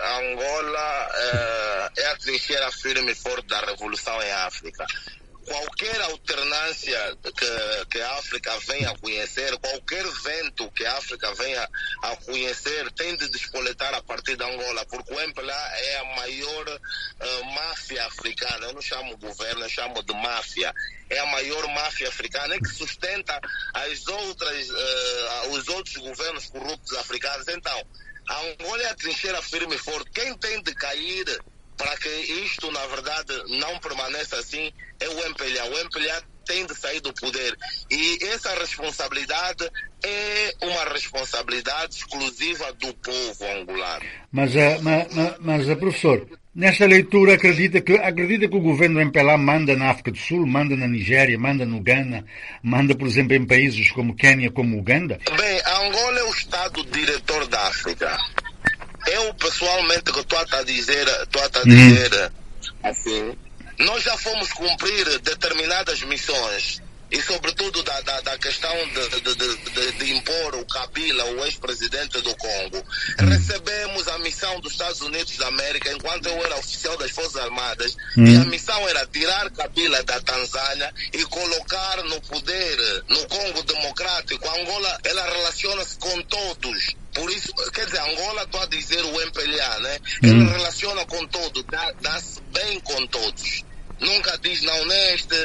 Angola é a trincheira firme e forte da revolução em África. Qualquer alternância que a África venha a conhecer, qualquer vento que a África venha a conhecer, tem de despoletar a partir de Angola, porque o MPLA é a maior máfia africana. Eu não chamo governo, eu chamo de máfia. É a maior máfia africana que sustenta os outros governos corruptos africanos. Então, a Angola é a trincheira firme e forte. Quem tem de cair para que isto, na verdade, não permaneça assim, é o MPLA. O MPLA tem de sair do poder. E essa responsabilidade é uma responsabilidade exclusiva do povo angolano. Mas professor, nessa leitura acredita que o governo MPLA manda na África do Sul, manda na Nigéria, manda no Ghana, manda, por exemplo, em países como Quênia, como Uganda? Bem, Angola é o Estado diretor da África. Eu, pessoalmente, que estou a dizer assim, nós já fomos cumprir determinadas missões e, sobretudo, da questão de impor o Kabila, o ex-presidente do Congo. Recebemos a missão dos Estados Unidos da América enquanto eu era oficial das Forças Armadas e a missão era tirar Kabila da Tanzânia e colocar no poder no Congo Democrático. A Angola, ela relaciona-se com todos. Por isso, quer dizer, Angola, estou a dizer o MPLA, né? Ele relaciona com todos, dá-se bem com todos. Nunca diz não neste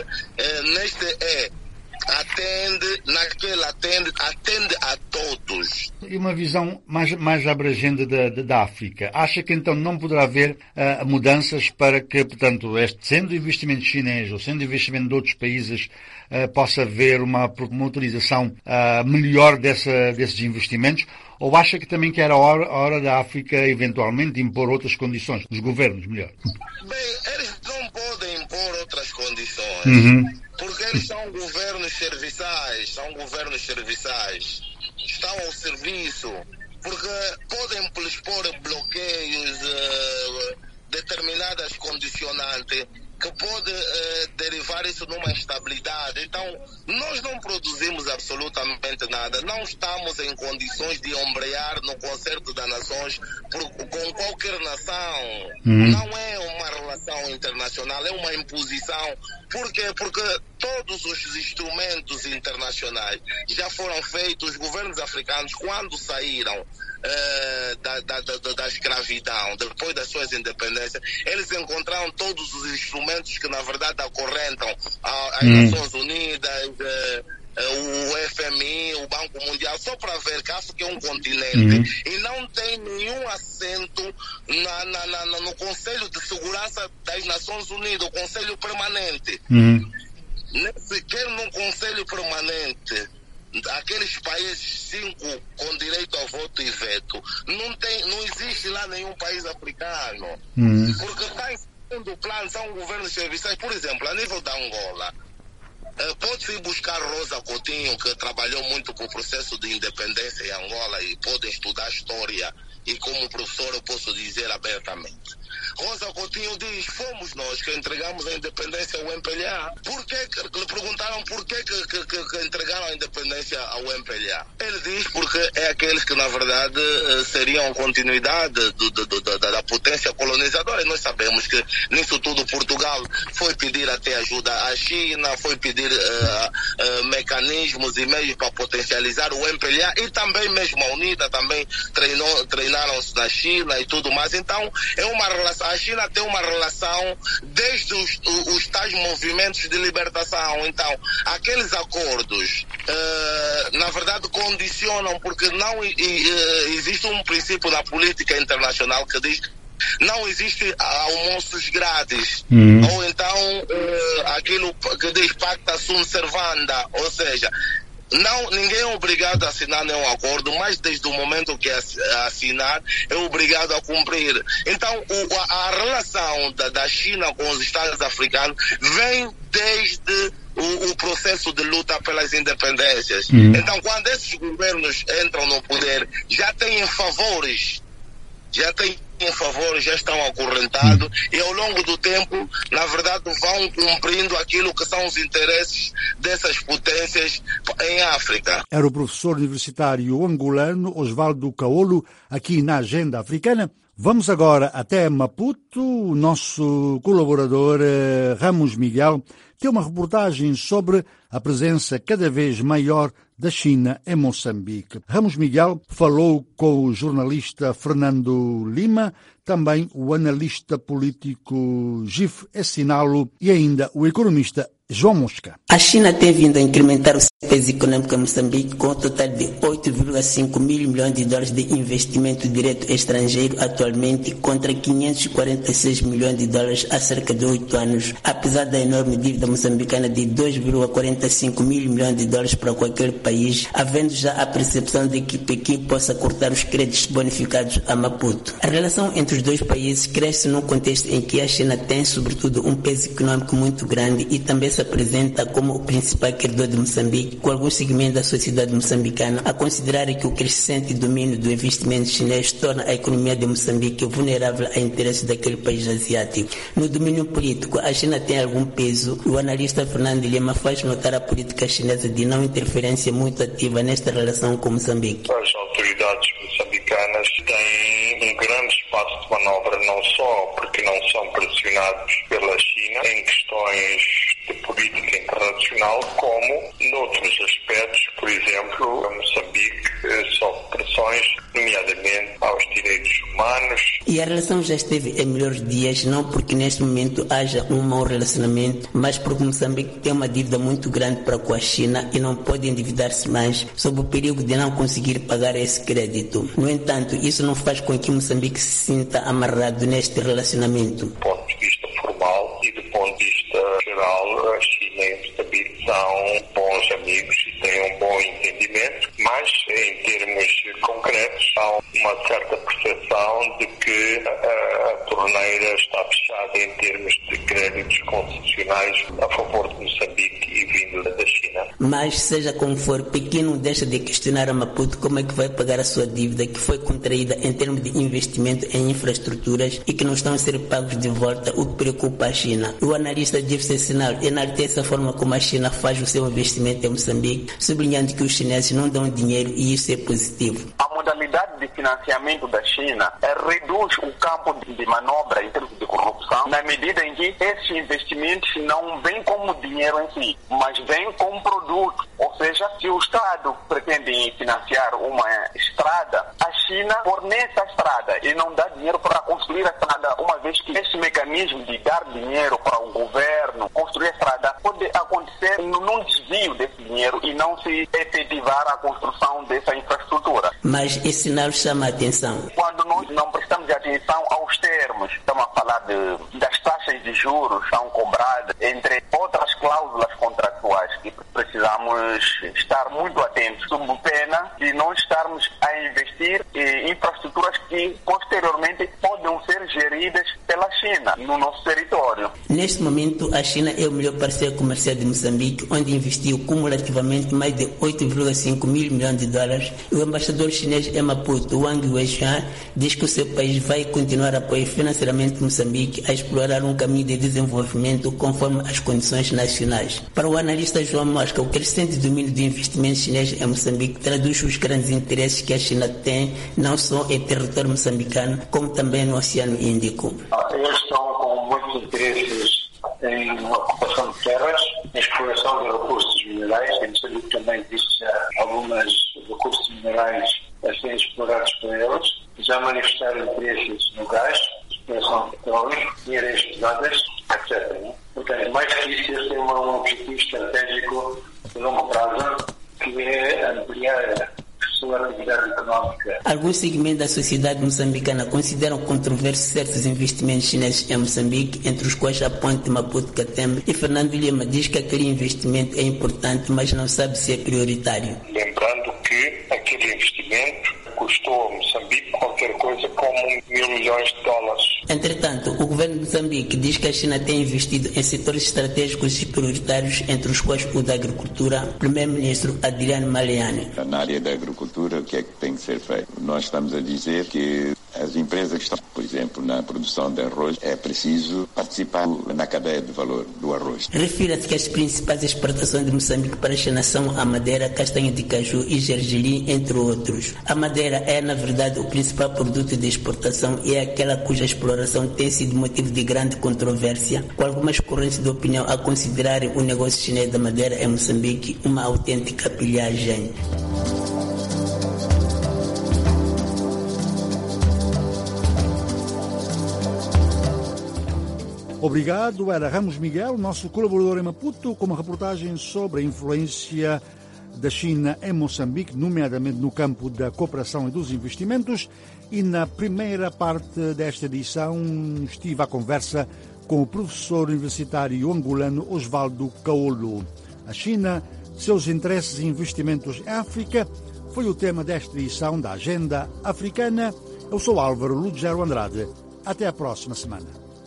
atende, naquele atende a todos. E uma visão mais abrangente da África. Acha que então não poderá haver mudanças para que, portanto, sendo investimento chinês ou sendo investimento de outros países, possa haver uma utilização melhor desses investimentos? Ou acha que também que era a hora da África eventualmente impor outras condições, dos governos, melhor? Bem, eles não podem impor outras condições, porque eles são governos serviçais, estão ao serviço, porque podem expor bloqueios, determinadas condicionantes, que pode derivar isso numa instabilidade. Então, nós não produzimos absolutamente nada. Não estamos em condições de ombrear no Concerto das Nações com qualquer nação. Não é uma relação internacional, é uma imposição. Por quê? Porque todos os instrumentos internacionais já foram feitos. Os governos africanos, quando saíram da escravidão, depois das suas independências, eles encontraram todos os instrumentos que na verdade acorrentam as Nações Unidas, o FMI, o Banco Mundial, só para ver que a África é um continente e não tem nenhum assento no Conselho de Segurança das Nações Unidas, o Conselho Permanente. Nem sequer no Conselho Permanente. Aqueles países 5 com direito a voto e veto, não existe lá nenhum país africano, porque está em segundo plano, são governos serviçais. Por exemplo, a nível da Angola, pode-se buscar Rosa Coutinho, que trabalhou muito para o processo de independência em Angola, e podem estudar história, e como professor eu posso dizer abertamente. Rosa Coutinho diz, fomos nós que entregamos a independência ao MPLA. Lhe perguntaram por que entregaram a independência ao MPLA. Ele diz porque é aqueles que, na verdade, seriam continuidade da potência colonizadora. E nós sabemos que, nisso tudo, Portugal foi pedir até ajuda à China, foi pedir mecanismos e meios para potencializar o MPLA, e também mesmo a UNITA também treinaram-se na China e tudo mais. Então, é uma relação. A China tem uma relação desde os tais movimentos de libertação. Então, aqueles acordos, na verdade, condicionam, porque não existe um princípio na política internacional que diz que não existe almoços grátis. Ou então, aquilo que diz pacta sunt servanda, ou seja, ninguém é obrigado a assinar nenhum acordo, mas desde o momento que assinar, é obrigado a cumprir. Então, a relação da China com os Estados africanos vem desde o processo de luta pelas independências. Então, quando esses governos entram no poder, já têm favores, já estão acorrentados, e ao longo do tempo, na verdade, vão cumprindo aquilo que são os interesses dessas potências em África. Era o professor universitário angolano Osvaldo Caolo, aqui na Agenda Africana. Vamos agora até Maputo. O nosso colaborador Ramos Miguel tem uma reportagem sobre a presença cada vez maior da China em Moçambique. Ramos Miguel falou com o jornalista Fernando Lima, também o analista político Gif Essinalo e ainda o economista João Mosca. A China tem vindo a incrementar o seu peso econômico em Moçambique com um total de 8,5 mil milhões de dólares de investimento direto estrangeiro atualmente contra 546 milhões de dólares há cerca de 8 anos, apesar da enorme dívida moçambicana de 2,45 mil milhões de dólares para qualquer país, havendo já a percepção de que Pequim possa cortar os créditos bonificados a Maputo. A relação entre os dois países cresce num contexto em que a China tem, sobretudo, um peso econômico muito grande e também se apresenta como o principal credor de Moçambique, com alguns segmentos da sociedade moçambicana a considerar que o crescente domínio do investimento chinês torna a economia de Moçambique vulnerável a interesses daquele país asiático. No domínio político, a China tem algum peso. O analista Fernando Lima faz notar a política chinesa de não interferência muito ativa nesta relação com Moçambique. As autoridades moçambicanas têm um grande espaço de manobra, não só porque não são pressionados pela China em questões de política internacional, como noutros aspectos, por exemplo, a Moçambique sofre pressões, nomeadamente aos direitos humanos. E a relação já esteve em melhores dias, não porque neste momento haja um mau relacionamento, mas porque Moçambique tem uma dívida muito grande para com a China e não pode endividar-se mais, sob o perigo de não conseguir pagar esse crédito. No entanto, isso não faz com que Moçambique se sinta amarrado neste relacionamento. Do ponto de vista formal e do ponto de vista geral, a China e Moçambique são bons amigos e têm um bom entendimento, mas em termos concretos há uma certa percepção de que a torneira está fechada em termos de créditos concessionais a favor de Moçambique e vindo da China. Mas, seja como for, Pequim não deixa de questionar a Maputo como é que vai pagar a sua dívida que foi contraída em termos de investimento em infraestruturas e que não estão a ser pagos de volta, o que preocupa a China. O analista Jeff Essinalo enaltece a forma como a China faz o seu investimento em Moçambique, sublinhando que os chineses não dão dinheiro e isso é positivo. A modalidade de financiamento da China reduz o campo de manobra em termos de corrupção, na medida em que esses investimentos não vêm como dinheiro em si, mas vêm como produto. Ou seja, se o Estado pretende financiar uma estrada, a China fornece a estrada e não dá dinheiro para construir a estrada, uma vez que esse mecanismo de dar dinheiro para o governo construir a estrada pode acontecer num desvio desse dinheiro e não se efetivar a construção dessa infraestrutura. Mas esse sinal chama a atenção. Quando nós não prestamos atenção aos termos, estamos a falar das taxas de juros que são cobradas, entre outras cláusulas contratuais que precisamos estar muito atentos, sob pena de não estarmos a investir em infraestruturas que posteriormente podem ser geridas pela China no nosso território. Neste momento, a China é o melhor parceiro comercial de Moçambique, onde investiu cumulativamente mais de 8,5 mil milhões de dólares. O embaixador chinês em Maputo, Wang Weishan, diz que o seu país vai continuar a apoiar financeiramente Moçambique a explorar um caminho de desenvolvimento conforme as condições nacionais. Para o analista João Mosca, o crescente domínio do investimento chinês em Moçambique traduz os grandes interesses que a China tem, não só em território moçambicano, como também no Oceano Índico. Eles estão com muitos interesses em ocupação de terras, em exploração de recursos minerais. Em Moçambique também existe alguns recursos minerais a serem explorados por eles. Já manifestaram interesses no gás, exploração de petróleo, minérias pesadas, etc. Portanto, mais que isso, eles têm um objetivo estratégico de longo prazo, que é ampliar a sua atividade económica. Alguns segmentos da sociedade moçambicana consideram controversos certos investimentos chineses em Moçambique, entre os quais a ponte Maputo-Catembe, e Fernando Lima diz que aquele investimento é importante, mas não sabe se é prioritário. Lembrando que aquele investimento custou a Moçambique qualquer coisa como $1.000 milhões. Entretanto, o governo de Moçambique diz que a China tem investido em setores estratégicos e prioritários, entre os quais o da agricultura. Primeiro-ministro Adriano Maliani. Na área da agricultura, o que é que tem que ser feito? Nós estamos a dizer que as empresas que estão, por exemplo, na produção de arroz, é preciso participar na cadeia de valor do arroz. Refira-se que as principais exportações de Moçambique para a China são a madeira, castanha de caju e gergelim, entre outros. A madeira é, na verdade, o principal produto de exportação e é aquela cuja exploração tem sido motivo de grande controvérsia, com algumas correntes de opinião a considerarem o negócio chinês da madeira em Moçambique uma autêntica pilhagem. Obrigado, era Ramos Miguel, nosso colaborador em Maputo, com uma reportagem sobre a influência da China em Moçambique, nomeadamente no campo da cooperação e dos investimentos. E na primeira parte desta edição estive à conversa com o professor universitário angolano Osvaldo Caolo. A China, seus interesses e investimentos em África, foi o tema desta edição da Agenda Africana. Eu sou Álvaro Lugero Andrade. Até a próxima semana.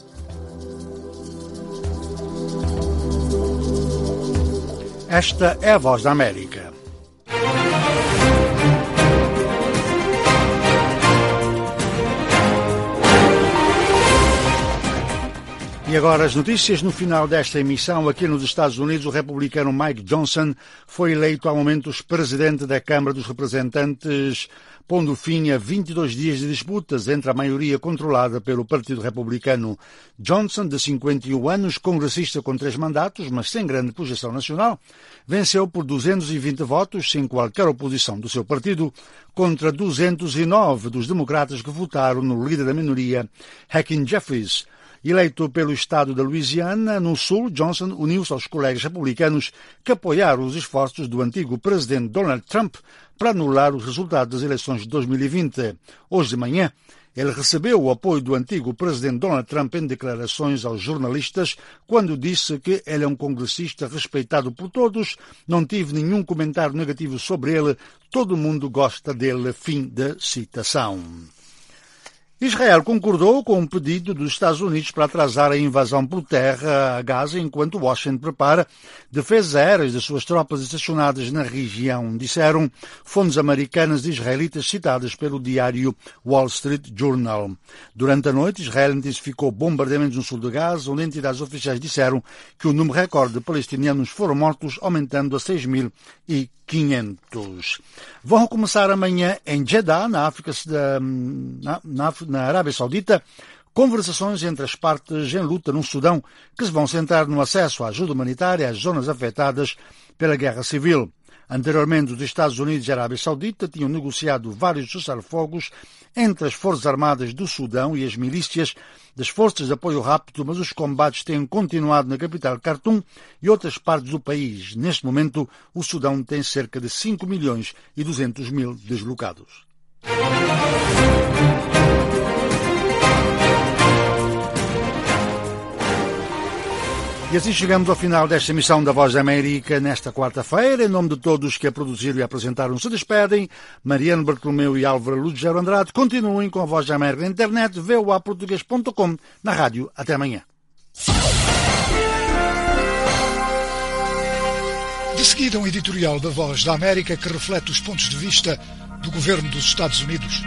Esta é a Voz da América. E agora as notícias. No final desta emissão, aqui nos Estados Unidos, o republicano Mike Johnson foi eleito ao momento presidente da Câmara dos Representantes, pondo fim a 22 dias de disputas entre a maioria controlada pelo Partido Republicano. Johnson, de 51 anos, congressista com 3 mandatos, mas sem grande projeção nacional, venceu por 220 votos, sem qualquer oposição do seu partido, contra 209 dos democratas que votaram no líder da minoria, Hakeem Jeffries. Eleito pelo estado da Louisiana, no sul, Johnson uniu-se aos colegas republicanos que apoiaram os esforços do antigo presidente Donald Trump para anular os resultados das eleições de 2020. Hoje de manhã, ele recebeu o apoio do antigo presidente Donald Trump em declarações aos jornalistas, quando disse que ele é um congressista respeitado por todos, não tive nenhum comentário negativo sobre ele, todo mundo gosta dele, fim de citação. Israel concordou com um pedido dos Estados Unidos para atrasar a invasão por terra a Gaza, enquanto Washington prepara defesas aéreas de suas tropas estacionadas na região, disseram fontes americanas e israelitas citadas pelo diário Wall Street Journal. Durante a noite, Israel intensificou bombardeamentos no sul de Gaza, onde entidades oficiais disseram que o número recorde de palestinianos foram mortos, aumentando a 6.500. Vão começar amanhã em Jeddah, na Arábia Saudita, conversações entre as partes em luta no Sudão, que se vão centrar no acesso à ajuda humanitária às zonas afetadas pela guerra civil. Anteriormente, os Estados Unidos e a Arábia Saudita tinham negociado vários cessar-fogos entre as Forças Armadas do Sudão e as milícias das Forças de Apoio Rápido, mas os combates têm continuado na capital Khartoum e outras partes do país. Neste momento, o Sudão tem cerca de 5.200.000 deslocados. E assim chegamos ao final desta emissão da Voz da América nesta quarta-feira. Em nome de todos que a produziram e a apresentaram, se despedem Mariano Bartolomeu e Álvaro Lugero Andrade. Continuem com a Voz da América na internet, voaportugues.com, na rádio. Até amanhã. De seguida, um editorial da Voz da América que reflete os pontos de vista do governo dos Estados Unidos.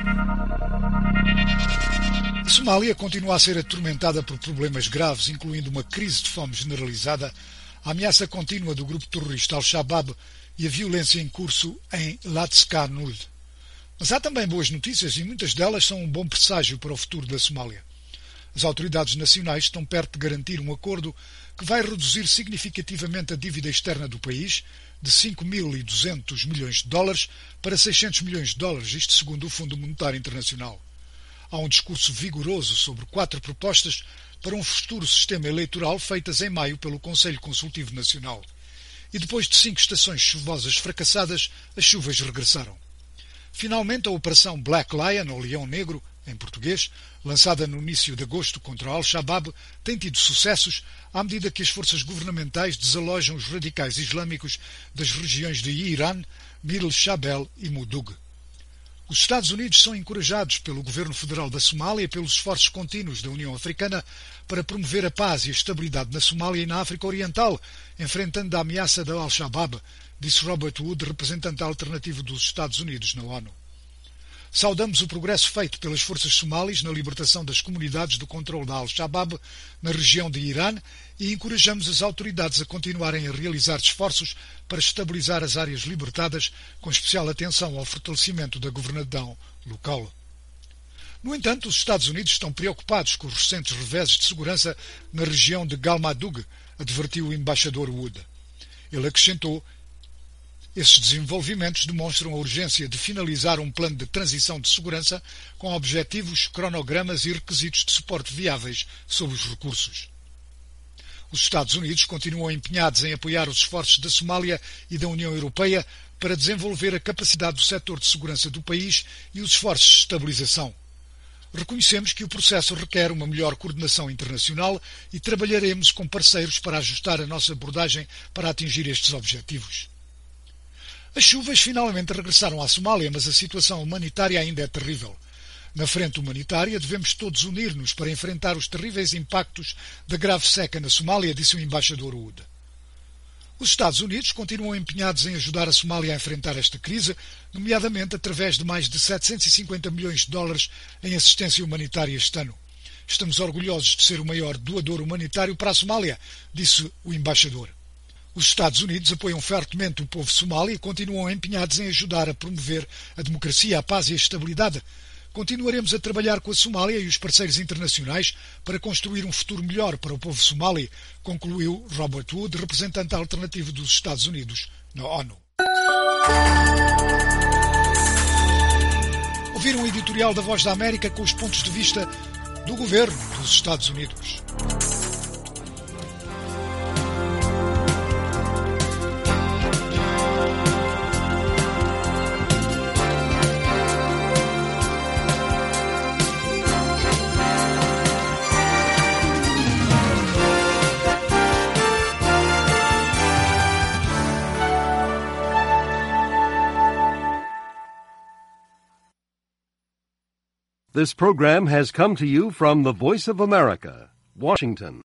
A Somália continua a ser atormentada por problemas graves, incluindo uma crise de fome generalizada, a ameaça contínua do grupo terrorista Al-Shabaab e a violência em curso em Latskanud. Mas há também boas notícias e muitas delas são um bom presságio para o futuro da Somália. As autoridades nacionais estão perto de garantir um acordo que vai reduzir significativamente a dívida externa do país, de 5.200 milhões de dólares para 600 milhões de dólares, isto segundo o Fundo Monetário Internacional. Há um discurso vigoroso sobre 4 propostas para um futuro sistema eleitoral feitas em maio pelo Conselho Consultivo Nacional. E depois de 5 estações chuvosas fracassadas, as chuvas regressaram. Finalmente, a Operação Black Lion, ou Leão Negro, em português, lançada no início de agosto contra Al-Shabaab, tem tido sucessos à medida que as forças governamentais desalojam os radicais islâmicos das regiões de Irã, Middle Shabelle e Mudug. Os Estados Unidos são encorajados pelo governo federal da Somália e pelos esforços contínuos da União Africana para promover a paz e a estabilidade na Somália e na África Oriental, enfrentando a ameaça da Al-Shabaab, disse Robert Wood, representante alternativo dos Estados Unidos na ONU. Saudamos o progresso feito pelas forças somalis na libertação das comunidades do controle da Al-Shabaab na região de Irã e encorajamos as autoridades a continuarem a realizar esforços para estabilizar as áreas libertadas, com especial atenção ao fortalecimento da governação local. No entanto, os Estados Unidos estão preocupados com os recentes reveses de segurança na região de Galmudug, advertiu o embaixador Wood. Ele acrescentou: esses desenvolvimentos demonstram a urgência de finalizar um plano de transição de segurança com objetivos, cronogramas e requisitos de suporte viáveis sobre os recursos. Os Estados Unidos continuam empenhados em apoiar os esforços da Somália e da União Europeia para desenvolver a capacidade do setor de segurança do país e os esforços de estabilização. Reconhecemos que o processo requer uma melhor coordenação internacional e trabalharemos com parceiros para ajustar a nossa abordagem para atingir estes objetivos. As chuvas finalmente regressaram à Somália, mas a situação humanitária ainda é terrível. Na frente humanitária, devemos todos unir-nos para enfrentar os terríveis impactos da grave seca na Somália, disse o embaixador Oud. Os Estados Unidos continuam empenhados em ajudar a Somália a enfrentar esta crise, nomeadamente através de mais de 750 milhões de dólares em assistência humanitária este ano. Estamos orgulhosos de ser o maior doador humanitário para a Somália, disse o embaixador. Os Estados Unidos apoiam fortemente o povo somali e continuam empenhados em ajudar a promover a democracia, a paz e a estabilidade. Continuaremos a trabalhar com a Somália e os parceiros internacionais para construir um futuro melhor para o povo somali, concluiu Robert Wood, representante alternativo dos Estados Unidos na ONU. Ouviram o editorial da Voz da América com os pontos de vista do governo dos Estados Unidos. This program has come to you from the Voice of America, Washington.